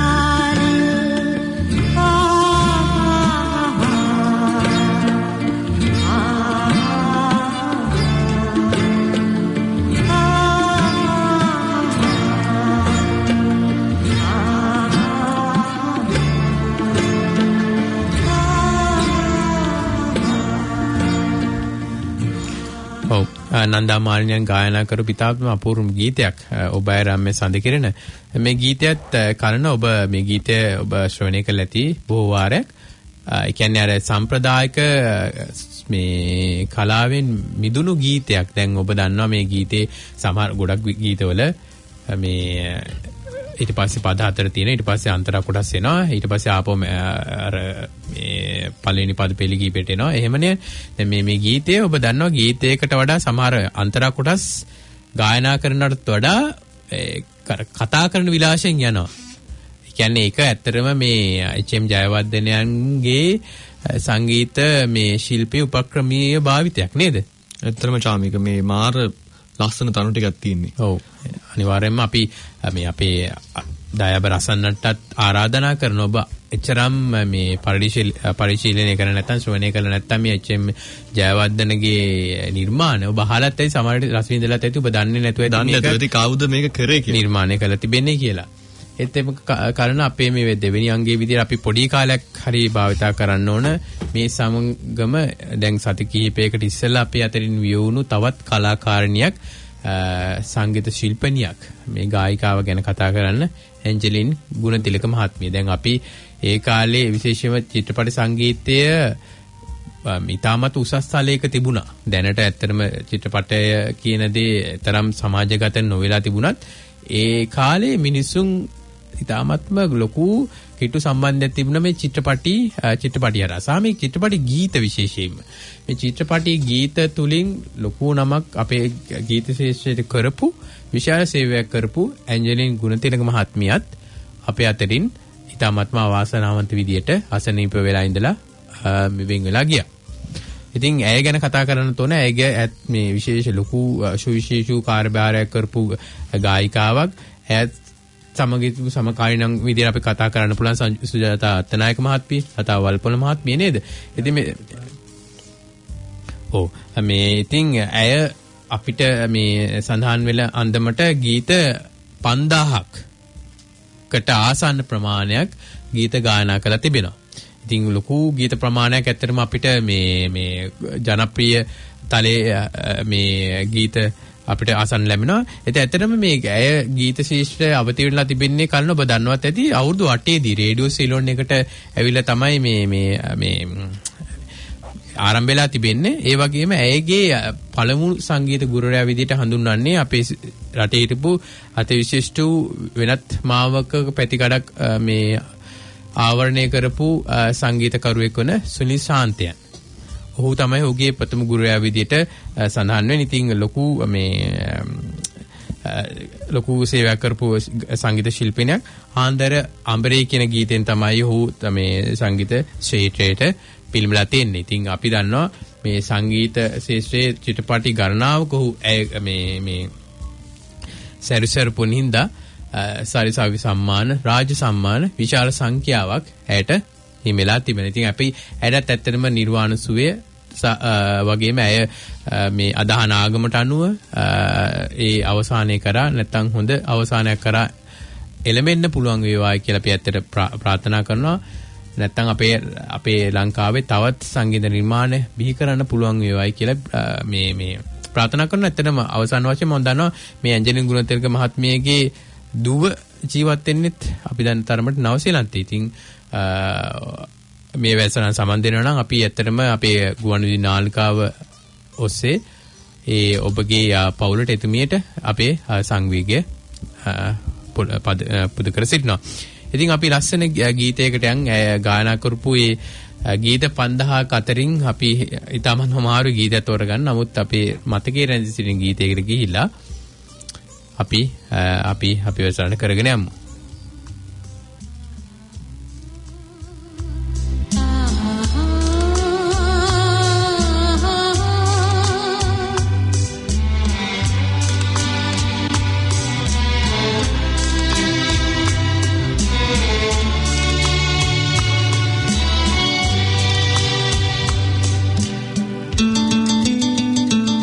නන්දා මාලිනියන් ගායනා කරපු ඉතාමත් අපූර්ව ගීතයක් ඔබයි රම්‍ය සඳ කිරණ. මේ ගීතයත් කරන ඔබ මේ ගීතය ඔබ ශ්‍රවණය කළ ඇති බොහෝ වාරයක්. ඒ කියන්නේ අර සම්ප්‍රදායික මේ කලාවෙන් මිදුණු ගීතයක්. දැන් ඔබ දන්නවා මේ ගීතේ සමහර ගොඩක් ගීතවල මේ ඊට පස්සේ පද හතර තියෙනවා, ඊට පස්සේ අන්තරා කොටස් එනවා, ඊට පස්සේ ආපහු අර මේ පළවෙනි පද පෙළි ගීපෙට එනවා. එහෙමනේ දැන් මේ මේ ගීතය ඔබ දන්නවා ගීතයකට වඩා සමහර අන්තරා කොටස් ගායනා කරනටත් වඩා කතා කරන විලාසයෙන් යනවා. ඒ කියන්නේ ඒක ඇත්තටම මේ එච්.එම්. ජයවර්ධනයන්ගේ සංගීත මේ ශිල්පී උපක්‍රමීය භාවිතයක් නේද? ඇත්තටම චාමික මේ මාර ලස්සන තනු ටිකක් තියෙන්නේ. ඔව්. අනිවාර්යයෙන්ම අපි මේ අපේ දයාබ රසන්නටත් ආරාධනා කරන ඔබ එච්චරම් මේ පරිශීලනය කරන නැත්නම් ශ්‍රවණය කරන නැත්නම් මේ එච්.එම්. ජයවර්ධනගේ නිර්මාණ ඔබ අහලත් ඇති, සමහරට රස විඳලාත් ඇති, ඔබ දන්නේ නැතුව ඇති මේක දන්නේ නැතුව කවුද මේක කරේ කියලා, නිර්මාණය කළා තිබෙන්නේ කියලා. ඒත් ඒක කරන අපේ මේ දෙවෙනි අංගයේ විදිහට අපි පොඩි කාලයක් හරි භාවිතා කරන්න ඕන. මේ සමගම දැන් සති කිහිපයකට ඉස්සෙල්ලා අපේ අතරින් වියවුණු තවත් කලාකාරණියක්, සංගීත ශිල්පිනියක්, මේ ගායිකාව ගැන කතා කරන්න, ඇන්ජලින් ගුණතිලක මහත්මිය. දැන් අපි ඒ කාලේ විශේෂම චිත්‍රපට සංගීතය ඉතාමත් උසස් තලයක තිබුණා. දැනට ඇත්තටම චිත්‍රපටය කියන දේ තරම් සමාජගත නොවෙලා තිබුණත් ඒ කාලේ මිනිසුන් ඉතාමත්ම ලොකු කිට්ටු සම්බන්ධයක් තිබුණා මේ චිත්‍රපටි චිත්‍රපටි හරහා. මේ චිත්‍රපටි ගීත විශේෂයෙන්ම මේ චිත්‍රපටි ගීත තුලින් ලොකු නමක් අපේ ගීත ශාස්ත්‍රයට කරපු විශාල සේවයක් කරපු ඇන්ජලින් ගුණතිලක මහත්මියත් අපේ අතරින් ඉතාමත්ම වාසනාවන්ත විදියට අසනීප වෙලා ඉඳලා මෙවෙන් වෙලා ගියා. ඉතින් ඇය ගැන කතා කරන්න තෝරන ඇයගේ මේ විශේෂ ලොකු සුවිශේෂී කාර්යභාරයක් කරපු ගායිකාවක්. ඇයත් සමගිත සමකාලීන විදිහට අපි කතා කරන්න පුළුවන් සුජාතා අත්තනායක මහත්මිය, ලතා වල්පොල මහත්මිය නේද? ඉතින් මේ ඔව් මේ ඉතින් ඇය අපිට මේ සඳහන් වෙලා අන්දමට ගීත පන්දාහකට ආසන්න ප්‍රමාණයක් ගීත ගායනා කරලා තිබෙනවා. ඉතින් ලොකු ගීත ප්‍රමාණයක් ඇත්තටම අපිට මේ මේ ජනප්‍රිය තලයේ මේ ගීත අපිට අසන්න ලැබෙනවා. ඒත් ඇත්තටම මේ ඇය ගීත ශිෂ්ඨ අවතීර්ණලා තිබෙන්නේ කලින් ඔබ දන්නවත් ඇති අවුරුදු අටේ දී රේඩියෝ සීලොන් එකට ඇවිල්ලා තමයි මේ මේ මේ ආරම්භ වෙලා තිබෙන්නේ. ඒ වගේම ඇයගේ පළමු සංගීත ගුරුවරයා විදිහට හඳුන්වන්නේ අපේ රටේ හිටපු අතිවිශිෂ්ට වෙනත් මාවක පැතිකඩක් මේ ආවරණය කරපු සංගීතකරුවෙක් වන සුනිල් ශාන්තයන්. ඔහු තමයි ඔහුගේ ප්‍රථම ගුරුවරයා විදිහට සඳහන් වෙන්නේ. ඉතින් ලොකු මේ ලොකු සේවයක් කරපු සංගීත ශිල්පිනියක්. ආන්දර අඹරේ කියන ගීතෙන් තමයි ඔහු මේ සංගීත ක්ෂේත්‍රයට පිළිඹලා තියෙන්නේ. ඉතින් අපි දන්නවා මේ සංගීත ශාස්ත්‍රයේ චිත්‍රපටි ගණනාවක ඔහු මේ මේ සැරිසර පුනින්දා සාරිසාවි සම්මාන, රාජ්‍ය සම්මාන විශාල සංඛ්‍යාවක් ඇයට හිමිලා තිබෙනවා. ඉතින් අපි ඇයටත් ඇත්තටම නිර්වාණ සුවය වගේම ඇය මේ අදහන ආගමට අනුව ඒ අවසානය කරා නැත්නම් හොඳ අවසානයක් කරා එළමෙන්න පුළුවන් වේවායි කියලා අපි ඇත්තට ප්‍රාර්ථනා කරනවා. නැත්නම් අපේ අපේ ලංකාවේ තවත් සංගීත නිර්මාණ බිහි කරන්න පුළුවන් වේවායි කියලා මේ මේ ප්‍රාර්ථනා කරනවා. ඇත්තටම අවසාන වශයෙන් මම දන්නවා මේ ඇන්ජලින් ගුණතිලක මහත්මියගේ දුව ජීවත් වෙන්නෙත් අපි දැන් තරමට නවසීලන්තේ. ඉතින් මේ වැසන සම්බන්ධ වෙනවා නම් අපි ඇත්තටම අපේ ගුවන්විදුලි නාලිකාව ඔස්සේ ඒ ඔබගේ පවුලට එතුමියට අපේ සංවේගය පුද කර සිටිනවා. ඉතින් අපි ලස්සන ගීතයකට යන් ගායනා කරපු ඒ ගීත පන්දහක අතරින් අපි ඊටමන් අමාරු ගීතයක් තෝරගන්න. නමුත් අපේ මතකයේ රැඳී සිටින ගීතයකට ගිහිල්ලා අපි අපි අපි වැසන කරගෙන යමු.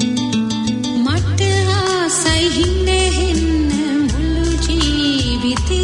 මට ආසයි හින්නේ හින්න මුළු ජීවිතේ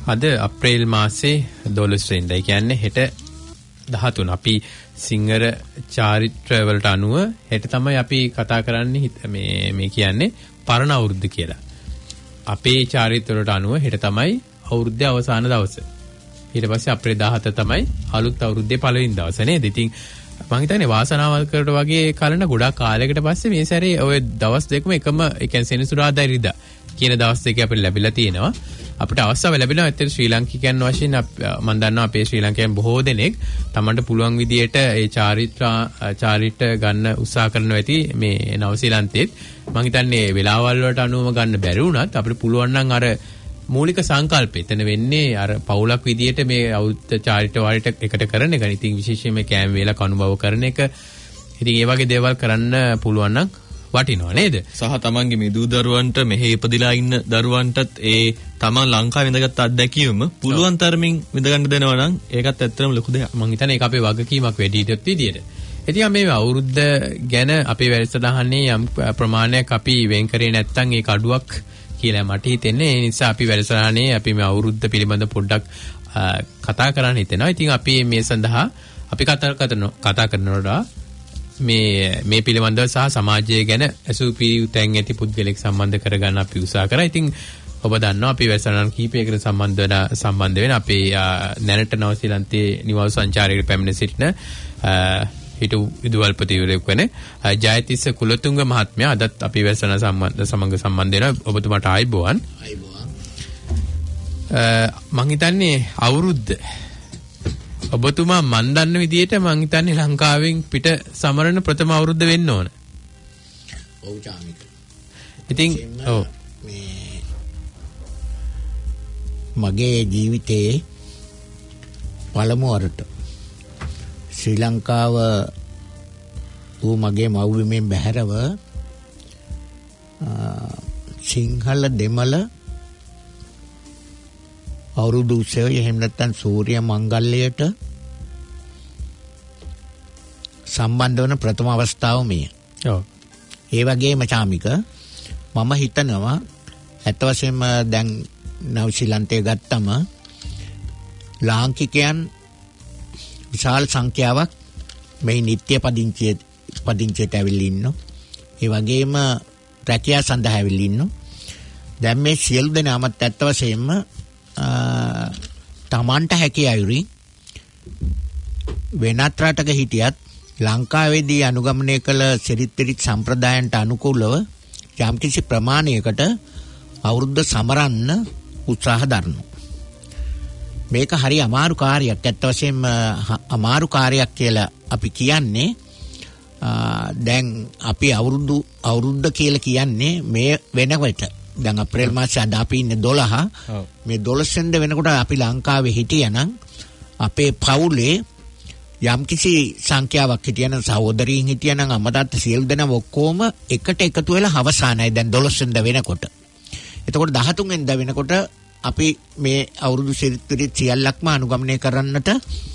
අද අප්‍රේල් මාසේ දොළොස් වෙනිදා. ඒ කියන්නේ හෙට දහතුන. අපි සිංහල චාරිත්‍ර වලට අනුව හෙට තමයි අපි කතා කරන්නේ මේ මේ කියන්නේ පරණ අවුරුද්ද කියලා. අපේ චාරිත්‍ර වලට අනුව හෙට තමයි අවුරුද්දේ අවසාන දවස. ඊට පස්සේ අප්‍රේල් දහහත තමයි අලුත් අවුරුද්දේ පළවෙනි දවස නේද? ඉතින් මම හිතන්නේ වාසනාවන්තකට වගේ කලන ගොඩක් කාලයකට පස්සේ මේ සැරේ ওই දවස් දෙකම එකම ඒ කියන්නේ සෙනසුරාදා ඉරිදා කියන දවස් දෙක අපිට ලැබිලා තියෙනවා. අපිට අවස්ථාව ලැබෙනවා ඇත්තට ශ්‍රී ලාංකිකයන් වශයෙන් මම දන්නවා අපේ ශ්‍රී ලාංකිකයන් බොහෝ දෙනෙක් තමන්ට පුළුවන් විදියට ඒ චාරිත්‍ර චාරිත්‍ර ගන්න උත්සාහ කරනවා ඇති මේ නවසීලන්තෙත්. මම හිතන්නේ වෙලාවල් වලට අනුවම ගන්න බැරි වුණත් අපිට පුළුවන් නම් අර මූලික සංකල්පය එතන වෙන්නේ අර පවුලක් විදියට මේ අවුරුද්ද චාරිත්‍ර වාරිත එකට කරන එක. ඉතින් විශේෂයෙන්ම කෑම වේලක් අනුභව කරන එක. ඉතින් ඒ වගේ දේවල් කරන්න පුළුවන් නම් වටිනවා නේද? සහ තමන්ගේ මිදූ දරුවන්ට මෙහි ඉපදිලා ඉන්න දරුවන්ටත් ඒ තමන් ලංකාවේ ඉඳගත් අත්දැකීම පුළුවන් තරමින් විඳගන්න දෙනවා නම් ඒකත් ඇත්තටම ලොකු දෙයක්. මම හිතන්නේ ඒක අපේ වගකීමක් වැඩි හිටියොත් විදියට. ඉතින් මේ අවුරුද්ද ගැන අපේ වැඩසටහනේ යම් ප්‍රමාණයක් අපි වෙන් කරේ නැත්නම් ඒක අඩුවක් කියලා මට හිතෙන්නේ. ඒ නිසා අපි වැඩසටහනේ අපි මේ අවුරුද්ද පිළිබඳ පොඩ්ඩක් කතා කරන්න හිතෙනවා. ඉතින් අපි මේ සඳහා අපි කතා කරන කතා කරනවා මේ මේ පිළිබඳව සහ සමාජය ගැන අසුපිරි තැන් ඇති පුද්ගලෙක් සම්බන්ධ කරගන්න අපි උත්සාහ කරා. ඉතින් ඔබ දන්නවා අපි වැඩසටහන් කීපයකට සම්බන්ධ වෙන සම්බන්ධ වෙන අපේ නැනට නවසීලන්තයේ නිවාස සංචාරයකට පැමිණ සිටින හිටු විදුහල්පතිවරයෙකු වෙන ජයතිස්ස කුලතුංග මහත්මයා අදත් අපි වැඩසටහන සම්බන්ධ සමග සම්බන්ධ වෙනවා. ඔබතුමාට ආයිබෝවන්. ආයිබෝවන්. මං හිතන්නේ අවුරුද්ද ඔබතුමා මන් දන්න විදිහට මං හිතන්නේ ලංකාවෙන් පිට සමරන ප්‍රථම අවුරුද්ද වෙන්න ඕන. ඔව් චාමික. ඉතින් ඔව් මේ මගේ ජීවිතයේ පළමු වරට ශ්‍රී ලංකාව ඌ මගේ මව්බිමෙන් බැහැරව සිංහල දෙමළ අවුරුදු උත්සවය එහෙම නැත්නම් සූර්ය මංගල්‍යයට සම්බන්ධ වන ප්‍රථම අවස්ථාව මේ. ඔව්. ඒ වගේම චාමික මම හිතනවා ඇත්ත වශයෙන්ම දැන් නවසීලන්තේ ගත්තම ලාංකිකයන් විශාල සංඛ්‍යාවක් මේ නිත්‍ය පදිංචිය පදිංචියට ඇවිල්ලා ඉන්නවා. ඒ වගේම රැකියාව සඳහා ඇවිල්ලා ඉන්නවා. දැන් මේ සියලු දෙනාමත් ඇත්ත වශයෙන්ම තමන්ට හැකි අයුරින් වෙනත් රටක හිටියත් ලංකාවේදී අනුගමනය කළ සිරිත් විරිත් සම්ප්‍රදායන්ට අනුකූලව යම්කිසි ප්‍රමාණයකට අවුරුද්ද සමරන්න උත්සාහ දරනවා. මේක හරි අමාරු කාර්යයක්. ඇත්ත වශයෙන්ම අමාරු කාර්යයක් කියලා අපි කියන්නේ දැන් අපි අවුරුදු අවුරුද්ද කියලා කියන්නේ මේ වෙනකොට දැන් අප්‍රේල් මාසේ අද අපි ඉන්නේ දොළහ. මේ දොළොස් වෙනිදා වෙනකොට අපි ලංකාවේ හිටියනම් අපේ පවුලේ යම්කිසි සංඛ්‍යාවක් හිටියනම් සහෝදරීන් හිටියනම් අම්මා තාත්තා සියලු දෙනාම ඔක්කොම එකට එකතු වෙලා අවසానයි දැන් දොළොස් වෙනිදා වෙනකොට. එතකොට දහතුන් වෙනිදා වෙනකොට අපි මේ අවුරුදු සිරිත් විරිත් සියල්ලක්ම අනුගමනය කරන්නට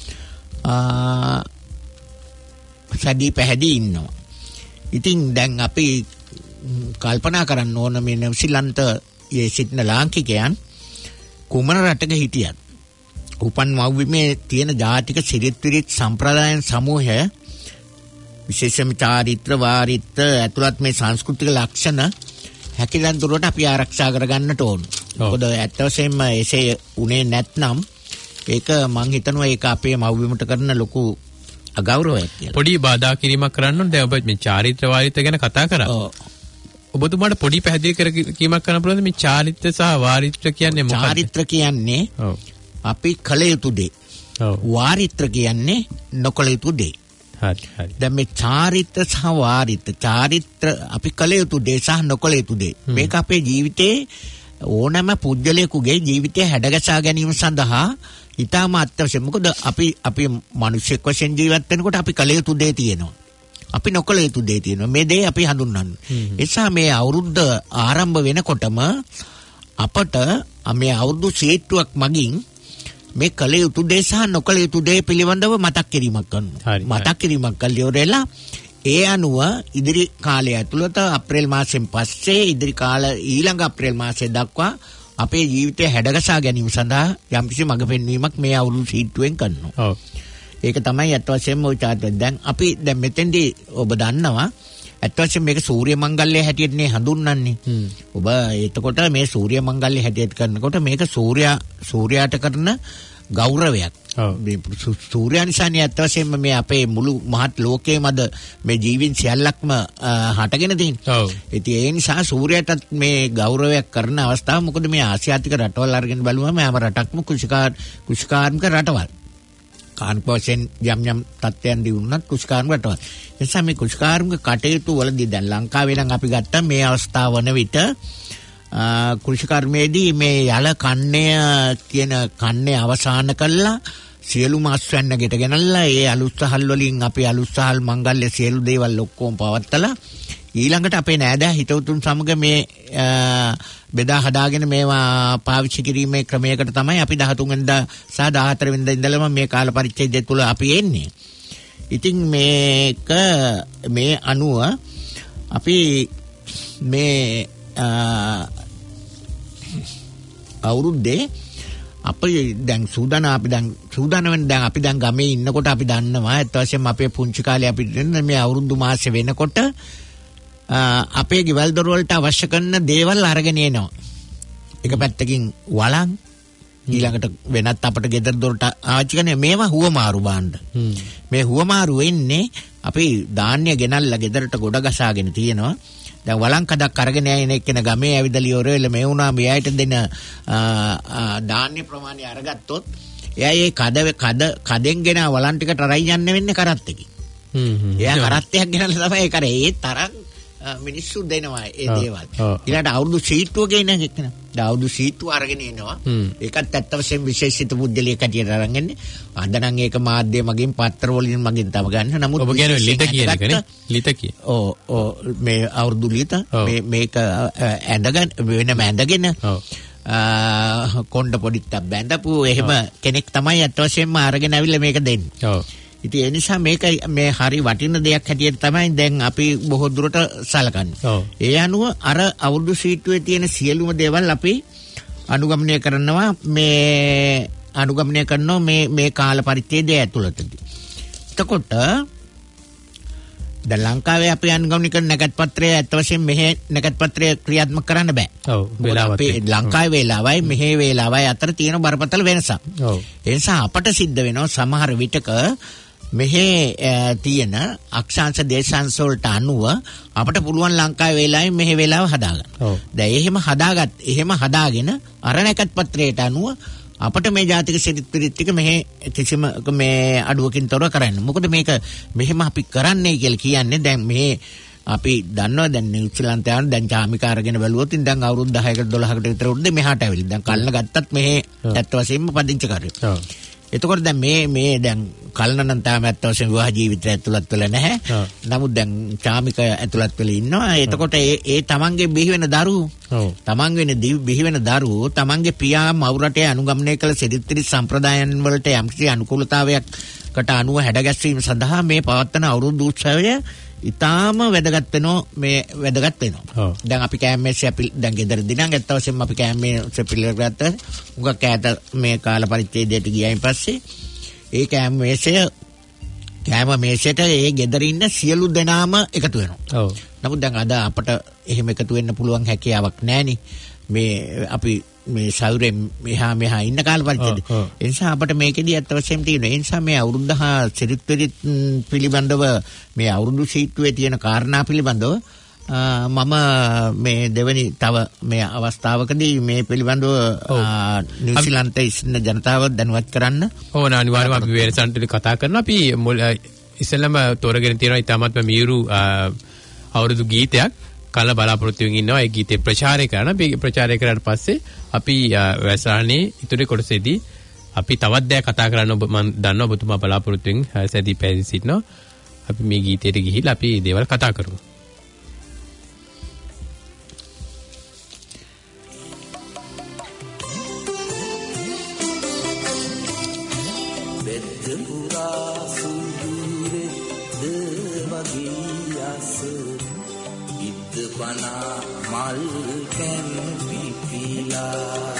සැදී පැහැදී ඉන්නවා. ඉතින් දැන් අපි කල්පනා කරන්න ඕන මේ නවසීලන්තයේ සිටින ලාංකිකයන් කුමන රටක හිටියත් උපන් මව්බිමේ තියෙන ජාතික සිරිත් විරිත් සම්ප්‍රදායන් සමූහය විශේෂම චාරිත්‍ර වාරිත්‍ර ඇතුළත් මේ සංස්කෘතික ලක්ෂණ හැකිලන් දුරට අපි ආරක්ෂා කරගන්නට ඕන. මොකද ඇත්ත වශයෙන්ම එසේ උනේ නැත්නම් ඒක මං හිතනවා ඒක අපේ මව්බිමට කරන ලොකු අගෞරවයක් කියලා. පොඩි බාධා කිරීමක් කරන්න ඕනේ. දැන් ඔබ මේ චාරිත්‍ර වාරිත්‍ර ගැන කතා කරා. ඔබතුමාට පොඩි පැහැදිලි කර කීමක් කරන්න පුළුවන්ද මේ චාරිත්‍ර සහ වාරිත්‍ර කියන්නේ මොකක්ද? චාරිත්‍ර කියන්නේ අපි කළ යුතු දේ. ඔව්. වාරිත්‍ර කියන්නේ නොකළ යුතු දේ. හරි හරි. දැන් මේ චාරිත්‍ර සහ වාරිත්‍ර චාරිත්‍ර අපි කළ යුතු දේ සහ නොකළ යුතු දේ. මේක අපේ ජීවිතේ ඕනෑම පුද්ගලයෙකුගේ ජීවිතය හැඩගසා ගැනීම සඳහා ඉතාම අත්‍යවශ්‍යයි. මොකද අපි අපි මිනිස්සෙක් වශයෙන් ජීවත් වෙනකොට අපි කළ යුතු දේ තියෙනවා. අපි නොකළ යුතු දේ තියෙනවා. මේ දේ අපි හඳුන්වන්නේ. ඒ නිසා මේ අවුරුද්ද ආරම්භ වෙනකොටම අපට මේ අවුරුදු සීට්ටුවක් මගින් මේ කළ යුතු දේ සහ නොකළ යුතු දේ පිළිබඳව මතක් කිරීමක් කරනවා. මතක් කිරීමක් කළේවරලා ඒ අනුව ඉදිරි කාලය ඇතුළත අප්‍රේල් මාසෙන් පස්සේ ඉදිරි කාල ඊළඟ අප්‍රේල් මාසය දක්වා අපේ ජීවිතය හැඩගසා ගැනීම සඳහා යම්කිසි මඟ පෙන්වීමක් මේ අවුරුදු සීට්ටුවෙන් කරනවා. ඔව්. ඒක තමයි අත් වශයෙන්ම ওই චාර්ටර්. දැන් අපි දැන් මෙතෙන්දී ඔබ දන්නවා අත් වශයෙන් මේක සූර්ය මංගල්‍ය හැටියට නේ හඳුන්වන්නේ. ඔබ එතකොට මේ සූර්ය මංගල්‍ය හැටියට කරනකොට මේක සූර්යා සූර්යාට කරන ගෞරවයක්. මේ සූර්යා නිසානේ අත් වශයෙන්ම මේ අපේ මුළු මහත් ලෝකයේම අද මේ ජීවින් සියල්ලක්ම හටගෙන තියෙන්නේ. ඔව්. ඉතින් ඒ නිසා සූර්යාටත් මේ ගෞරවයක් කරන අවස්ථාව මොකද මේ ආසියාතික රටවල් අරගෙන බලුවම හැම රටක්ම කුෂිකාර කුෂිකාර්මික රටවල්. කාන්පෝෂෙන් යම් යම් තත්ත්වයන් දිනුනත් කුෂිකාර්මික රටවල්. ඒ නිසා මේ කුෂිකාර්මික කටයුතු වලදී දැන් ලංකාවේ නම් අපි ගත්තා මේ අවස්ථාව වන විට කෘෂිකර්මයේදී මේ යල කන්නේ කියන කන්නේ අවසන් කළා සියලු මාස්වැන්න ගෙට ගෙනල්ලා ඒ අලුත්සහල් වලින් අපි අලුත්සහල් මංගල්‍ය සියලු දේවල් ඔක්කොම පවත්තලා ඊළඟට අපේ නෑදෑ හිතවතුන් සමග මේ බෙදා හදාගෙන මේවා පාවිච්චි කිරීමේ ක්‍රමයකට තමයි අපි දහතුන් වෙනිදා සහ දහහතර වෙනිදා ඉඳලම මේ කාල පරිච්ඡේදය තුල අපි එන්නේ. ඉතින් මේක මේ අනුව අපි මේ අවුරුද්දේ අපි දැන් සූදානම් අපි දැන් සූදානම් වෙන දැන් අපි දැන් ගමේ ඉන්නකොට අපි දන්නවා අත් වශයෙන්ම අපේ පුංචි කාලේ අපි මේ අවුරුදු මාසෙ වෙනකොට අපේ ගෙවල් දොර වලට අවශ්‍ය කරන දේවල් අරගෙන එනවා. එක පැත්තකින් වළං ඊළඟට වෙනත් අපට ගෙදර දොරට ආච්චි කන්නේ මේවා හුවමාරු බාණ්ඩ. මේ හුවමාරු වෙන්නේ අපි ධාන්‍ය ගෙනල්ලා ගෙදරට ගොඩ ගසාගෙන තියෙනවා. දැන් වළංකඩක් අරගෙන යන එක්කෙන ගමේ ඇවිදලි ඔරෙල මේ වුණා මෙයාට දෙන ධාන්‍ය ප්‍රමාණය අරගත්තොත් එයා ඒ කඩ කඩ කඩෙන් ගෙන වළං ටිකට අරයි යන්න වෙන්නේ කරත්තකින්. හ්ම් හ්ම්. එයා කරත්තයක් ගෙනල්ලා තමයි ඒ කරේ. ඒ තරම් මිනිස්සු දෙනවා ඒ දේවල්. ඊළඟට අවුරුදු සීට්ටුව ගෙන එක්කෙන. දැන් අවුරුදු සීට්ටුව අරගෙන එනවා. ඒකත් ඇත්ත වශයෙන්ම විශේෂිත බුද්ධලිය කටියට අරන් එන්නේ. අද නම් ඒක මාධ්‍ය මගින් පත්‍ර වලින් මගින් තම ගන්න. නමුත් ඔබ කියන්නේ ලිත කියන එකනේ. ලිත කිය. ඔව් ඔව් මේ අවුරුදු ලිත මේ මේක ඇඳගෙන වෙනම ඇඳගෙන කොණ්ඩ පොඩිත් බැඳපු එහෙම කෙනෙක් තමයි අත් වශයෙන්ම අරගෙන අවිල්ල මේක දෙන්නේ. ඔව්. ඉතින් ඒ නිසා මේක මේ හරි වටින දෙයක් හැටියට තමයි දැන් අපි බොහෝ දුරට සලකන්නේ. ඔව්. ඒ අනුව අර අවුරුදු සීට්ටුවේ තියෙන සියලුම දේවල් අපි අනුගමනය කරනවා මේ අනුගමනය කරනවා මේ මේ කාල පරිච්ඡේදය ඇතුළතදී. එතකොට දැන් ලංකාවේ අපි අනුගමනය කරන නැකත් පත්‍රය ඇත්ත වශයෙන්ම මෙහි නැකත් පත්‍රය ක්‍රියාත්මක කරන්න බෑ. ඔව්. වෙලාවත් ලංකාවේ වේලාවයි මෙහි වේලාවයි අතර තියෙන බරපතල වෙනසක්. ඔව්. ඒ නිසා අපට සිද්ධ වෙනවා සමහර විටක මෙහි තියෙන අක්ෂාංශ දේශාංශ වලට අනුව අපට පුළුවන් ලංකාවේ වේලාවෙන් මෙහි වේලාව හදාගන්න. ඔව්. දැන් එහෙම හදාගත් එහෙම හදාගෙන අර නැකත් පත්‍රයට අනුව අපට මේ ජාතික සිරිත් පිරිත් ටික මෙහි කිසිම මේ අඩුවකින් තොරව කරන්න. මොකද මේක මෙහෙම අපි කරන්නේ කියලා කියන්නේ දැන් මේ අපි දන්නවා දැන් නිව්සීලන්තය යන දැන් චාමිකා අරගෙන බැලුවොත් දැන් අවුරුදු දහයකට දොළහකට විතර උඩ මෙහාට ඇවිල්ලා දැන් කල්න ගත්තත් මෙහි ඇත්ත වශයෙන්ම පදිංචි කරේ. ඔව්. එතකොට දැන් මේ මේ දැන් කල්න නම් තාම ඇත්ත වශයෙන්ම විවාහ ජීවිතය ඇතුළත් වෙලා නැහැ. නමුත් දැන් චාමික ඇතුළත් වෙලා ඉන්නවා. එතකොට ඒ ඒ තමන්ගේ බිහි වෙන දරුවෝ ඔව් තමන් වෙන බිහි වෙන දරුවෝ තමන්ගේ පියා මවුරට අනුගමනය කළ සිරිත් සම්ප්‍රදායන් වලට යම්කිසි අනුකූලතාවයකට අනුව හැඩගැස්වීම සඳහා මේ පවත්වන අවුරුදු උත්සවය ඉතාම වැදගත් වෙනවා මේ වැදගත් වෙනවා. ඔව්. දැන් අපි කැම්මේසේ අපි දැන් ගෙදර දිනන් ඇත්ත වශයෙන්ම අපි කැම්මේසේ පිළිගත්ත උගක් ඈත මේ කාල පරිච්ඡේදයට ගියයින් පස්සේ ඒ කැම්මේසේ කැම මේසෙට ඒ ගෙදර ඉන්න සියලු දෙනාම එකතු වෙනවා. ඔව්. නමුත් දැන් අද අපට එහෙම එකතු වෙන්න පුළුවන් හැකියාවක් නැහෙනි. මේ අපි මේ සෞරේ මෙහා මෙහා ඉන්න කාල පරිච්ඡේදය. ඒ නිසා අපට මේකෙදී අත් වශයෙන්ම තියෙනවා. ඒ නිසා මේ අවුරුද්ද හා සිරිත් පිරිත් පිළිබඳව මේ අවුරුදු සීට්ටුවේ තියෙන කාරණා පිළිබඳව මම මේ දෙවනි තව මේ අවස්ථාවකදී මේ පිළිබඳව නිව්සීලන්තයේ ඉන්න ජනතාව දැනුවත් කරන්න ඕන අනිවාර්යයෙන්ම අපි වෙනසන්ට කතා කරනවා. අපි ඉස්සෙල්ලාම තෝරගෙන තියෙනවා ඉතාමත්ම මීරු අවුරුදු ගීතයක් කල බලාපොරොත්තු වෙමින් ඉන්නවා. ඒ ගීතේ ප්‍රචාරය කරන අපි ප්‍රචාරය කරාට පස්සේ අපි වැසාරණේ ඉතුරු කොටසේදී අපි තවත් දෙයක් කතා කරන්න ඔබ මම දන්නවා ඔබතුමා බලාපොරොත්තු වෙමින් සැදී පැහැදී සිටිනවා. අපි මේ ගීතයට ගිහිල්ලා අපි දේවල් කතා කරමු. මල් කැම් පිපිලා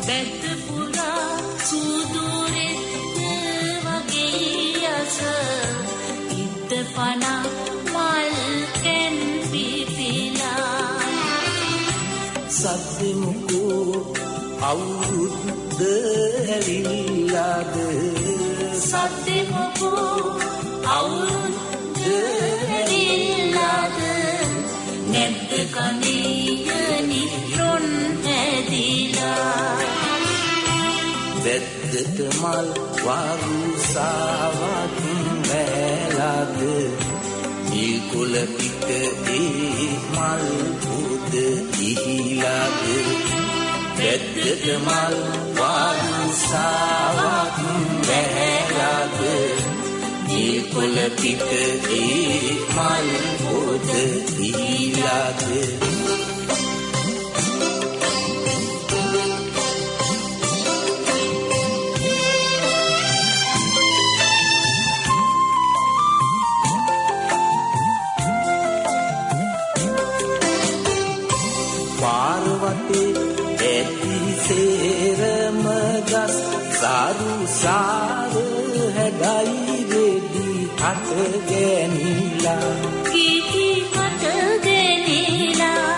බැත පුරා සුදුරෙත් වගේ අස ඉද්ද පනා මල් කැන් පිපිලා සද්දෙමුකු අවුරුද්ද හැවිලාද සද්දෙමුකු අවුරුද්ද හැවිලාද නැද්ද කණියනි රොන් ඇදිලා වැද්දට මල් වරුසාවක් වැලාද නිල්කොළ පිට ඒ මල් පුද ඉහිලාද වැද්දට මල් වරුසාවක් වැලාද නිල්කොළ පිට ඒ මල් පුද ඉහිලාද සේරම ගස් සාරු සාර හැඩයි වෙදී කට ගැනිලා කීකි කට ගැනිලා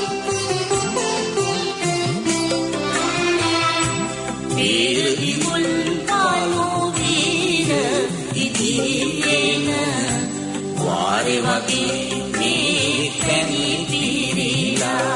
පෙරදි මුල් පාලු වීර ඉදිරියේන වාරේ වගේ මේ කැණි පිරිලා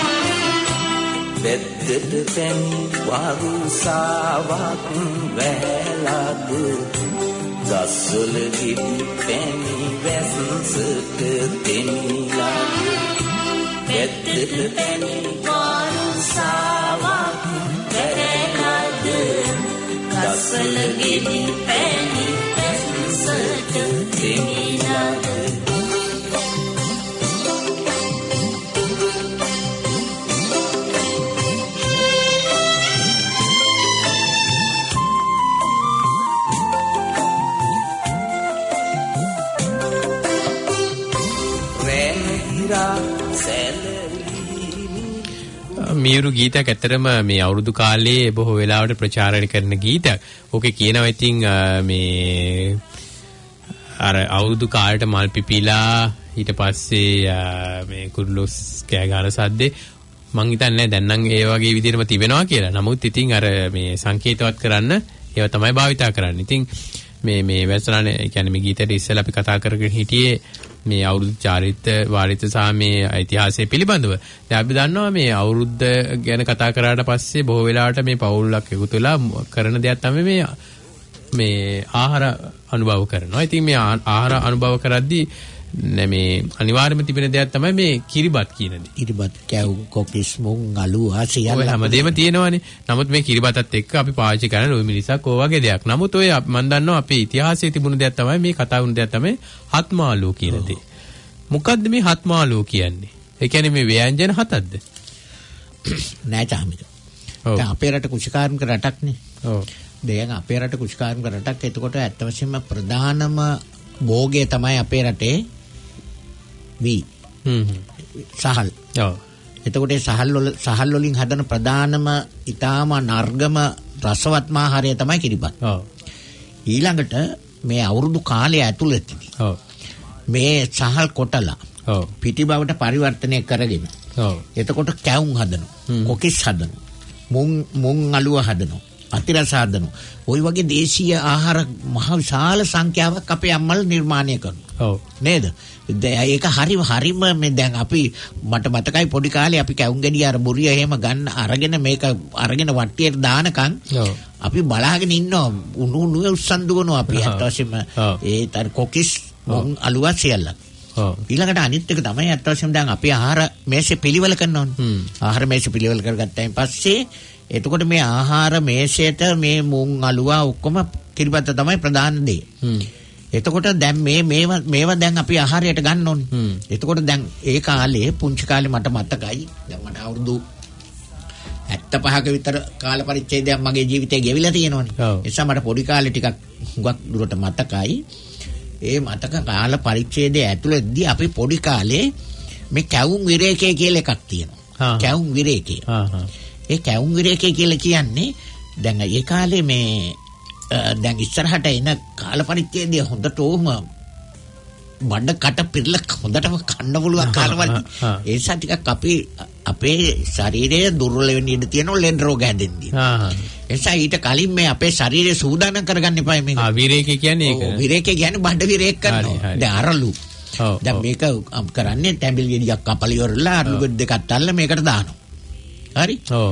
වැද්දට පැණි වරුසාවක් වැලාද ගස්වල ගෙඩි පැණි වැස්සට තෙමිලාද වැද්දට පැණි වරුසාවක් වැලාද ගස්වල ගෙඩි පැණි වැස්සට තෙමිලාද මියුරු ගීතයක් ඇත්තටම මේ අවුරුදු කාලේ බොහෝ වෙලාවට ප්‍රචාරණය කරන ගීතයක්. ඕකේ කියනවා ඉතින් මේ අර අවුරුදු කාලේට මල් පිපිලා ඊට පස්සේ මේ කුරුල්ලොස් කෑ ගන්න සද්දේ මං හිතන්නේ දැන් නම් ඒ වගේ විදිහටම තිබෙනවා කියලා. නමුත් ඉතින් අර මේ සංකේතවත් කරන්න ඒවා තමයි භාවිතා කරන්නේ. ඉතින් මේ මේ වැසලානේ කියන්නේ මේ ගීතයට ඉස්සෙල්ලා අපි කතා කරගෙන හිටියේ මේ අවුරුදු චාරිත්‍ර වාරිත්‍ර සහ මේ ඓතිහාසික පිළිබඳව. දැන් අපි දන්නවා මේ අවුරුද්ද ගැන කතා කරාට පස්සේ බොහෝ වෙලාවට මේ පවුලක් එකතු වෙලා කරන දෙයක් තමයි මේ මේ ආහාර අනුභව කරනවා. ඉතින් මේ ආහාර අනුභව කරද්දී මේ අනිවාර්යයෙන්ම තිබෙන දෙයක් තමයි මේ කිරිබත් කියන දේ. කිරිබත් කැව් කොකිස් මුං අලු ආසියල්ල ඔය හැමදේම තියෙනවානේ. නමුත් මේ කිරිබතත් එක්ක අපි පාවිච්චි කරන ලොයි මිනිසක් ඕ වගේ දෙයක්. නමුත් ඔය මම දන්නවා අපේ ඉතිහාසයේ තිබුණු දෙයක් තමයි මේ කතා වුණු දෙයක් තමයි හත්මාලෝ කියන දේ. මොකද්ද මේ හත්මාලෝ කියන්නේ? ඒ කියන්නේ මේ ව්‍යංජන හතක්ද? නෑ චාමික. දැන් අපේ රට කුෂිකාර්මික රටක්නේ. ඔව්. දැන් අපේ රට කුෂිකාර්මික රටක්. එතකොට ඇත්ත වශයෙන්ම ප්‍රධානම භෝගය තමයි අපේ රටේ වී. හ්ම් හ්ම්. සහල්. ඔව්. එතකොට සහල් වල සහල් වලින් හදන ප්‍රධානම ඊටාම නර්ගම රසවත්ම ආහාරය තමයි කිරිබත්. ඔව්. ඊළඟට මේ අවුරුදු කාලය ඇතුළතදී ඔව් මේ සහල් කොටලා ඔව් පිටි බවට පරිවර්තනය කරගෙන ඔව් එතකොට කැවුම් හදනවා කොකිස් හදනවා මුං මුං අලුව හදනවා අතිරස හදනවා ওই වගේ දේශීය ආහාර මහ විශාල සංඛ්‍යාවක් අපේ අම්මල් නිර්මාණය කරනවා ඔව් නේද ඒක හරිම හරිම මේ දැන් අපි මට මතකයි පොඩි කාලේ අපි කැවුම් ගෙඩිය අර බුරිය එහෙම ගන්න අරගෙන මේක අරගෙන වට්ටියට දානකම් ඔව් අපි බලාගෙන ඉන්නවා උණු උණු උස්සන් දුවනවා අපි අත් වශයෙන්ම ඒ තර කොකිස් මුං අලුව සියල්ල ඔව් ඊළඟට අනිත් එක තමයි අත් වශයෙන්ම දැන් අපි ආහාර මේසෙ පිළිවෙල කරනවනේ ආහාර මේසෙ පිළිවෙල කරගත්තායින් පස්සේ එතකොට මේ ආහාර මේසයට මේ මුං අලුව ඔක්කොම කිරිබත්ත තමයි ප්‍රධාන දේ එතකොට දැන් මේ මේවා මේවා දැන් අපි ආහාරයට ගන්න ඕනේ. එතකොට දැන් ඒ කාලේ පුංචි කාලේ මට මතකයි. දැන් මට අවුරුදු හැත්තෑ පහක විතර කාල පරිච්ඡේදයක් මගේ ජීවිතේ ගෙවිලා තියෙනවනේ. ඒ නිසා මට පොඩි කාලේ ටිකක් හුඟක් දුරට මතකයි. ඒ මතක කාල පරිච්ඡේදය ඇතුළතදී අපි පොඩි කාලේ මේ කැවුම් විරේකය කියලා එකක් තියෙනවා. කැවුම් විරේකය. ඒ කැවුම් විරේකය කියලා කියන්නේ දැන් ඒ කාලේ මේ දැන් ඉස්සරහට එන කාල පරිච්ඡේදය හොඳට ඕම බඩ කට පිරලා හොඳටම කන්න පුළුවන් කාලවල ඒ නිසා ටිකක් අපි අපේ ශරීරය දුර්වල වෙන්න ඉඩ තියෙනවා ලෙඩ රෝග හැදෙන්නේ. ඒ නිසා ඊට කලින් මේ අපේ ශරීරය සූදානම් කරගන්න එපා මේක. ආ විරේකය කියන්නේ ඒක. ඔව් විරේකය කියන්නේ බඩ විරේක කරනවා. දැන් අරලු. දැන් මේක කරන්නේ තැඹිලි ගෙඩියක් කපලා ඉවරලා අරලු ගෙඩි දෙකක් අල්ලලා මේකට දානවා. හරි? ඔව්.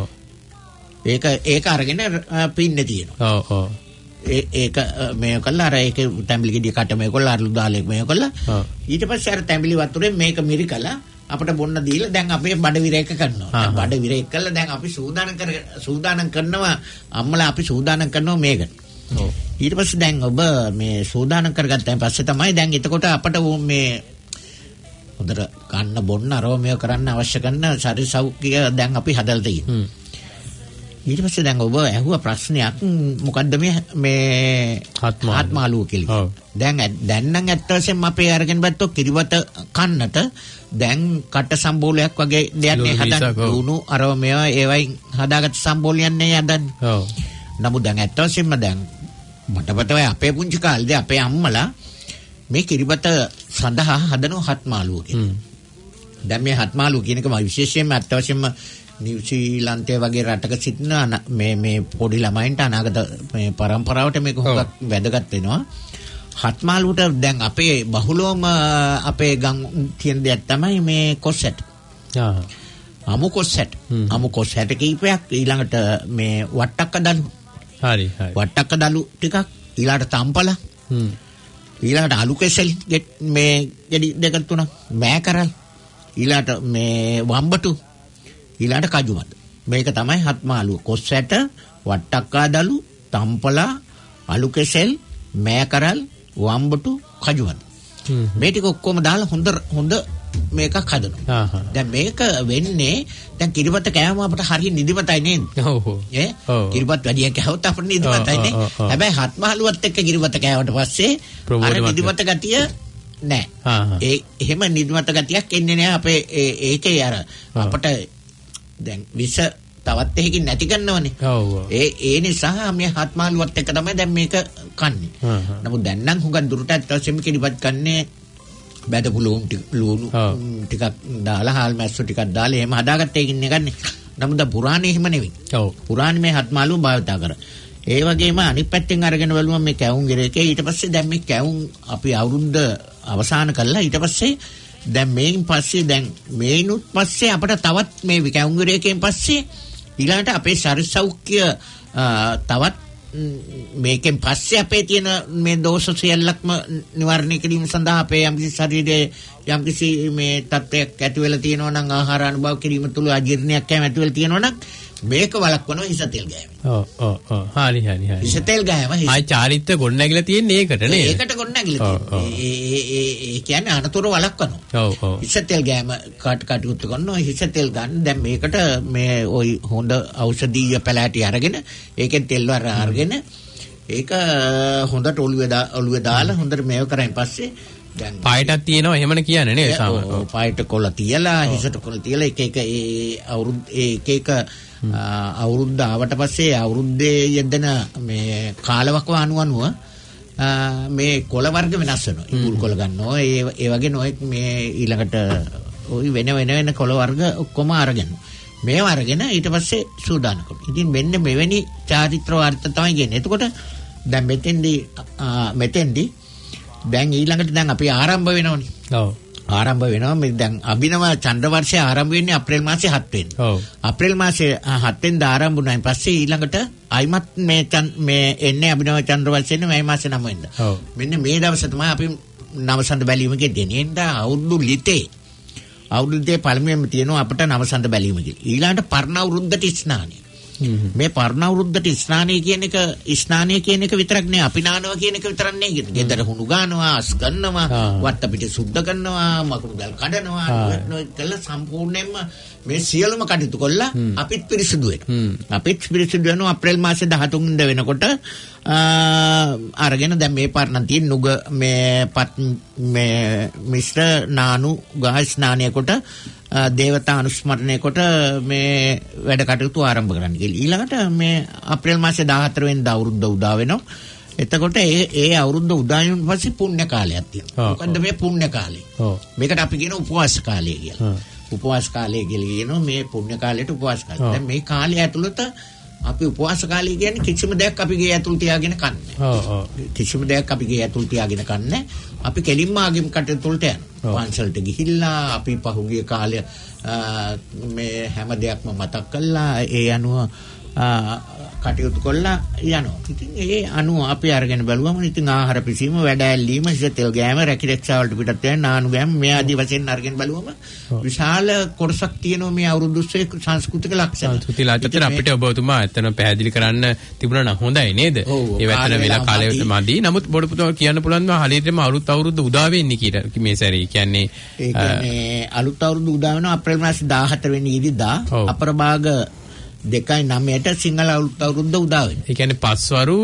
ඒක ඒක අරගෙන පින්නේ තියෙනවා. ඔව් ඔව්. ඒ ඒක මේ කළා අර ඒක තැඹිලි ගෙඩිය කට මේ කළා අරලු දාලා මේ කළා. ඊට පස්සේ අර තැඹිලි වතුරෙන් මේක මිරිකලා අපිට බොන්න දීලා දැන් අපේ බඩ විරේක කරනවා. දැන් බඩ විරේක කළා දැන් අපි සූදානම් කර සූදානම් කරනවා අම්මලා අපි සූදානම් කරනවා මේකට. ඔව්. ඊට පස්සේ දැන් ඔබ මේ සූදානම් කරගත්තාන් පස්සේ තමයි දැන් එතකොට අපිට මේ හොඳට කන්න බොන්න අරව මේක කරන්න අවශ්‍ය කරන ශරීර සෞඛ්‍ය දැන් අපි හදලා තියෙනවා. ඊට පස්සේ දැන් ඔබ ඇහුවා ප්‍රශ්නයක් මොකද්ද මේ මේ ආත්මාලුව කියලා. දැන් දැන් නම් ඇත්ත වශයෙන්ම අපේ අරගෙන බත්තෝ කිරිවත කන්නට දැන් කට සම්බෝලයක් වගේ දෙයක් නේ හදන්නේ. ලුණු අරව මේවා ඒවයින් හදාගත්ත සම්බෝලයක් නේ හදන්නේ. ඔව්. නමුත් දැන් ඇත්ත වශයෙන්ම දැන් මට මතකයි අපේ පුංචි කාලේදී අපේ අම්මලා මේ කිරිබත සඳහා හදන හත්මාලුව කියලා. දැන් මේ හත්මාලුව කියන එක විශේෂයෙන්ම ඇත්ත වශයෙන්ම නිව්සීලන්තයේ වගේ රටක සිටින මේ මේ පොඩි ළමයින්ට අනාගත මේ પરම්පරාවට මේක හුඟක් වැදගත් වෙනවා. හත්මාලුවට දැන් අපේ බහුලවම අපේ ගම් තියෙන දෙයක් තමයි මේ කොස්සැට. ආ. අමු කොස්සැට. අමු කොස්සැට කීපයක් ඊළඟට මේ වට්ටක්ක දලු. හරි හරි. වට්ටක්ක දලු ටිකක් ඊළඟට තම්පල. හ්ම්. ඊළඟට අලු කෙසෙල් මේ ගෙඩි දෙක තුනක් මෑ කරල්. ඊළඟට මේ වම්බටු ඊළඟට කජුමත්. මේක තමයි හත්මාලුව. කොස්සැට, වට්ටක්කා දලු, තම්පලා, අලු කෙසෙල්, මෑ කරල්, වම්බටු, කජුමත්. මේ ටික ඔක්කොම දාලා හොඳ හොඳ මේකක් හදනවා. දැන් මේක වෙන්නේ දැන් කිරිබත කෑම අපිට හරිය නිදිමතයි නේද? ඔව් ඔව්. ඈ කිරිබත් වැඩිය කෑවොත් අපිට නිදිමතයි නේ. හැබැයි හත්මාලුවත් එක්ක කිරිබත කෑවට පස්සේ අර නිදිමත ගතිය නෑ. ඒ එහෙම නිදිමත ගතියක් එන්නේ නෑ අපේ ඒකේ අර අපිට දැන් විස තවත් එකකින් නැති කරනවනේ. ඔව් ඔව්. ඒ ඒ නිසා මේ හත්මාලුවත් එක්ක තමයි දැන් මේක කන්නේ. නමුත් දැන් නම් හුඟක් දුරට අත්‍යවශ්‍යම කිරිබත් කන්නේ බැදපු ලුණු ලුණු ටිකක් දාලා හාල් මැස්සු ටිකක් දාලා එහෙම හදාගත්ත එකකින් නේ. නමුත් පුරාණේ එහෙම නෙවෙයි. ඔව්. පුරාණේ මේ හත්මාලුව භාවිතා කර. ඒ වගේම අනිත් පැත්තෙන් අරගෙන බලුවම මේ කැවුම් ගෙරේකේ ඊට පස්සේ දැන් මේ කැවුම් අපි අවුරුද්ද අවසන් කළා. ඊට පස්සේ දැන් මේන් පස්සේ දැන් මේනුත් පස්සේ අපිට තවත් මේ කැවුම් ගෙරේකෙන් පස්සේ ඊළඟට අපේ ශරීර සෞඛ්‍ය තවත් මේකෙන් පස්සේ අපේ තියෙන මේ දෝෂ සියල්ලක්ම නිවාරණය කිරීම සඳහා අපේ යම්කිසි ශරීරයේ යම්කිසි මේ තත්ත්වයක් ඇති වෙලා තියෙනවා නම් ආහාර අනුභව කිරීම තුළ අජීර්ණයක් ඇති වෙලා තියෙනවා නම් මේක වළක්වනවා හිස තෙල් ගෑම. ඔව් ඔව් ඔව්. හරි හරි හරි. හිස තෙල් ගෑම ආයි චාරිත්‍ර ගොඩනැගිලා තියෙන්නේ ඒකට නේද? ඒකට ගොඩනැගිලා තියෙන්නේ. ඒ ඒ ඒ කියන්නේ අනතුරු වළක්වනවා. ඔව් ඔව්. හිස තෙල් ගෑම කාට කටයුතු කරනවා හිස තෙල් ගන්න. දැන් මේකට මේ ওই හොඳ ඖෂධීය පැලෑටි අරගෙන ඒකෙන් තෙල් වර අරගෙන ඒක හොඳට ඔළුවේ ඔළුවේ දාලා හොඳට මේව කරන් පස්සේ දැන් පායටක් තියෙනවා එහෙමනේ කියන්නේ නේද සාමාන්‍යයෙන්. ඔව් පායට කොළ තියලා හිසට කොළ තියලා එක එක ඒ අවුරුදු ඒ එක එක අවුරුද්ද ආවට පස්සේ අවුරුද්දේ යෙදෙන මේ කාලවක අනුව අනුව මේ කොළ වර්ග වෙනස් වෙනවා. ඉඟුල් කොළ ගන්නවා. ඒ ඒ වගේ නොයෙක් මේ ඊළඟට ওই වෙන වෙන වෙන කොළ වර්ග ඔක්කොම අරගෙන මේව අරගෙන ඊට පස්සේ සූදානම් කරනවා. ඉතින් මෙන්න මෙවැනි චාරිත්‍ර වාර්ත තමයි කියන්නේ. එතකොට දැන් මෙතෙන්දී මෙතෙන්දී දැන් ඊළඟට දැන් අපි ආරම්භ වෙනවනේ. ඔව්. ආරම්භ වෙනවා මේ දැන් අභිනව චන්ද්‍ර වර්ෂය ආරම්භ වෙන්නේ අප්‍රේල් මාසේ හත් වෙනිදා. ඔව්. අප්‍රේල් මාසේ හත් වෙනිදා ආරම්භ වුණායින් පස්සේ ඊළඟට අයිමත් මේ මේ එන්නේ අභිනව චන්ද්‍ර වර්ෂයේ මේ මාසේ නව වෙනිදා. ඔව්. මෙන්න මේ දවසේ තමයි අපි නවසඳ බැලීමක දෙන්නේ. එන්දා අවුරුදු ලිතේ අවුරුද්දේ පළමුවෙන්ම තියෙනවා අපිට නවසඳ බැලීම කියලා. ඊළඟට පරණ අවුරුද්දට ස්නානය. මේ පරණ අවුරුද්දට ස්නානය කියන එක ස්නානය කියන එක විතරක් නෙවෙයි අපි නානවා කියන එක විතරක් නෙවෙයි. ගෙදර හුණු ගන්නවා, අස් කරනවා, වට්ට පිට සුද්ධ කරනවා, මකුළු දල් කඩනවා, නොයෙක් කළා සම්පූර්ණයෙන්ම මේ සියලුම කටයුතු කළා අපිත් පිරිසිදු වෙනවා. අපිත් පිරිසිදු වෙනවා අප්‍රේල් මාසේ දහතුන් වෙනිදා වෙනකොට අරගෙන දැන් මේ පාරණ තියෙන නුග මේ පත් මේ මිශ්‍ර නානු ගහ ස්නානය කොට දේවතා අනුස්මරණය කොට මේ වැඩ කටයුතු ආරම්භ කරන්න කියලා. ඊළඟට මේ අප්‍රේල් මාසේ දාහතර වෙනිදා අවුරුද්ද උදා වෙනවා. එතකොට ඒ ඒ අවුරුද්ද උදා වුණාන් පස්සේ පුණ්‍ය කාලයක් තියෙනවා. මොකද්ද මේ පුණ්‍ය කාලය? මේකට අපි කියන උපවාස කාලය කියලා. උපවාස කාලය කියලා කියනවා මේ පුණ්‍ය කාලයට උපවාස කාලය. දැන් මේ කාලය ඇතුළත අපි උපවාස කාලය කියන්නේ කිසිම දෙයක් අපි ගේ ඇතුළත තියාගෙන කන්නේ. ඔව් ඔව්. කිසිම දෙයක් අපි ගේ ඇතුළත තියාගෙන කන්නේ. අපි කෙලින්ම ආගම් කටයුතු වලට යනවා. පන්සලට ගිහිල්ලා අපි පහුගිය කාලය මේ හැම දෙයක්ම මතක් කළා. ඒ අනුව කටයුතු කළා යනවා. ඉතින් ඒ අනුව අපි අරගෙන බලුවම ඉතින් ආහාර පිසීම, වැඩ ඇල්ලීම, සිතෙල් ගෑම, රැකිරක්ෂා වලට පිටත් වෙන නානු ගෑම මේ ආදී වශයෙන් අරගෙන බලුවම විශාල කොටසක් තියෙනවා මේ අවුරුද්දුස්සේ සංස්කෘතික ලක්ෂණ. සංස්කෘතික ලක්ෂණ අපිට ඔබතුමා ඇත්තටම පැහැදිලි කරන්න තිබුණා නම් හොඳයි නේද? ඒ වැතන වෙලා කාලෙට මදි. නමුත් බොඩ පුතෝ කියන්න පුළුවන් වා හරියටම අලුත් අවුරුද්ද උදා වෙන්නේ කීට මේ සැරේ කියන්නේ ඒ කියන්නේ අලුත් අවුරුද්ද උදා වෙනවා අප්‍රේල් මාසේ දාහතර වෙනි ඉරිදා අපරභාග දෙකයි නවයට සිංහල අලුත් අවුරුද්ද උදා වෙනවා. ඒ කියන්නේ පස්වරු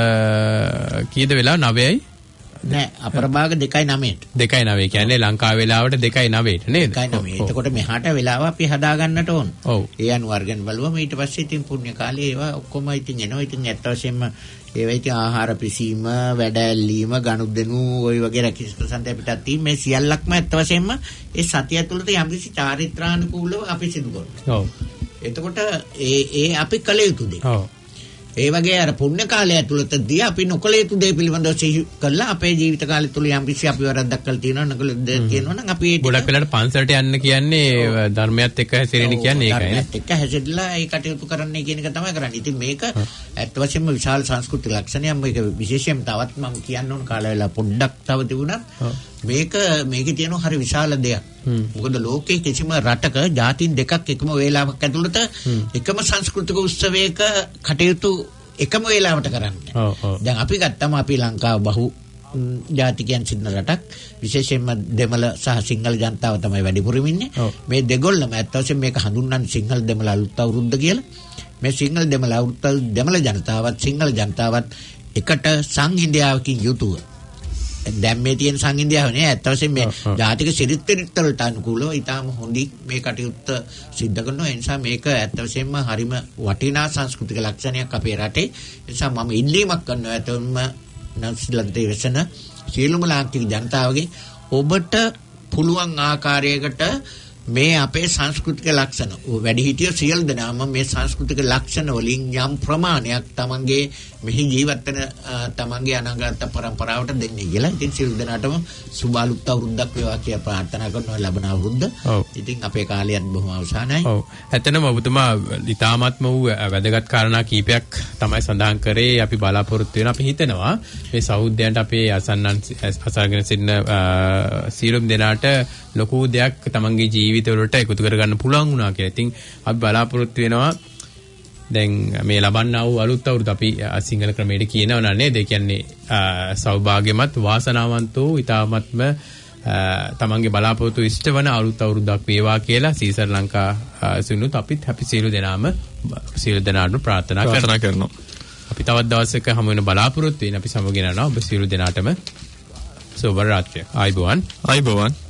කීයද වෙලා නවයයි? නෑ අපරභාග දෙකයි නවයට. දෙකයි නවය කියන්නේ ලංකාව වෙලාවට දෙකයි නවයට නේද? දෙකයි නවය. එතකොට මෙහාට වෙලාව අපි හදා ගන්නට ඕන. ඔව්. ඒ අනුව අරගෙන බලුවම ඊට පස්සේ ඉතින් පුණ්‍ය කාලේ ඒවා ඔක්කොම ඉතින් එනවා. ඉතින් ඇත්ත වශයෙන්ම ඒවා ඉතින් ආහාර පිසීම, වැඩ ඇල්ලීම, ගනුදෙනු ওই වගේ රැකිස් ප්‍රසන්න අපිට තියෙන මේ සියල්ලක්ම ඇත්ත වශයෙන්ම ඒ සතිය ඇතුළත යම්කිසි චාරිත්‍රානුකූලව අපි සිදු කරනවා. ඔව්. එතකොට ඒ ඒ අපි කළ යුතු දේ. ඔව්. ඒ වගේ අර පුණ්‍ය කාලය ඇතුළතදී අපි නොකළ යුතු දේ පිළිබඳව සිහි කළා අපේ ජීවිත කාලය තුල යම් කිසි අපි වරද්දක් කළ තියෙනවා නකල දේ තියෙනවා නම් අපි ඒක ගොඩක් වෙලාවට පන්සලට යන්න කියන්නේ ධර්මයත් එක්ක හැසිරෙන්න කියන්නේ ඒකයි නේ. ධර්මයත් එක්ක හැසිරෙලා ඒ කටයුතු කරන්න කියන එක තමයි කරන්නේ. ඉතින් මේක ඇත්ත වශයෙන්ම විශාල සංස්කෘතික ලක්ෂණයක්. මේක විශේෂයෙන් තවත් මම කියන්න ඕන කාලය වෙලා පොඩ්ඩක් තව තිබුණා. මේක මේකේ තියෙන හරි විශාල දෙයක්. මොකද ලෝකයේ කිසිම රටක ජාතීන් දෙකක් එකම වේලාවක් ඇතුළත එකම සංස්කෘතික උත්සවයක කටයුතු එකම වේලාවට කරන්නේ. දැන් අපි ගත්තම අපි ලංකාව බහු ජාතිකයන් සිටින රටක්. විශේෂයෙන්ම දෙමළ සහ සිංහල ජනතාව තමයි වැඩිපුරම ඉන්නේ. මේ දෙගොල්ලම ඇත්ත වශයෙන්ම මේක හඳුන්වන්නේ සිංහල දෙමළ අලුත් අවුරුද්ද කියලා. මේ සිංහල දෙමළ අවුරුද්ද දෙමළ ජනතාවත් සිංහල ජනතාවත් එකට සංහිඳියාවකින් යුතුව දැන් මේ තියෙන සංහිඳියාව නේ ඇත්ත වශයෙන්ම මේ ජාතික සිරිත් විරිත් වලට අනුකූලව ඊටාම හොඳින් මේ කටයුත්ත සිද්ධ කරනවා. ඒ නිසා මේක ඇත්ත වශයෙන්ම හරිම වටිනා සංස්කෘතික ලක්ෂණයක් අපේ රටේ. ඒ නිසා මම ඉල්ලීමක් කරනවා ඇතොම්ම නැස්ලන්තේ වෙසන සියලුම ලාංකික ජනතාවගේ ඔබට පුළුවන් ආකාරයකට මේ අපේ සංස්කෘතික ලක්ෂණ වැඩිහිටිය සියලු දෙනාම මේ සංස්කෘතික ලක්ෂණ වලින් යම් ප්‍රමාණයක් තමන්ගේ මෙහි ජීවත් වෙන තමන්ගේ අනාගත පරම්පරාවට දෙන්නේ කියලා. ඉතින් සියලු දෙනාටම සුබ අලුත් අවුරුද්දක් වේවා කියලා ප්‍රාර්ථනා කරනවා ලබන අවුරුද්ද. ඉතින් අපේ කාලයත් බොහොම අවසానයි. ඔව්. ඇත්තටම ඔබතුමා ඊ타මාත්ම වූ වැදගත් කාරණා කීපයක් තමයි සඳහන් කරේ. අපි බලාපොරොත්තු වෙන අපි හිතනවා මේ සහෘදයන්ට අපේ අසන්නන් අසගෙන සිටින සියලුම දෙනාට ලොකු දෙයක් තමන්ගේ ජීවිත වලට එකතු කරගන්න පුළුවන් වුණා කියලා. ඉතින් අපි බලාපොරොත්තු වෙනවා දැන් මේ ලබන්නා වූ අලුත් අවුරුද්ද අපි සිංහල ක්‍රමයට කියනවා නේද? ඒ කියන්නේ සෞභාග්‍යමත් වාසනාවන්ත වූ ඊ타ත්ම තමන්ගේ බලාපොරොත්තු ඉෂ්ට වන අලුත් අවුරුද්දක් වේවා කියලා සීසර් ලංකා සිනුත් අපිත් අපි සියලු දෙනාම සියලු දෙනාට ප්‍රාර්ථනා කරනවා. අපි තවත් දවසක හමු වෙන බලාපොරොත්තු වෙන අපි සමග ගෙනනවා ඔබ සියලු දෙනාටම සුබ රාත්‍රියක්. ආයිබෝවන්. ආයිබෝවන්.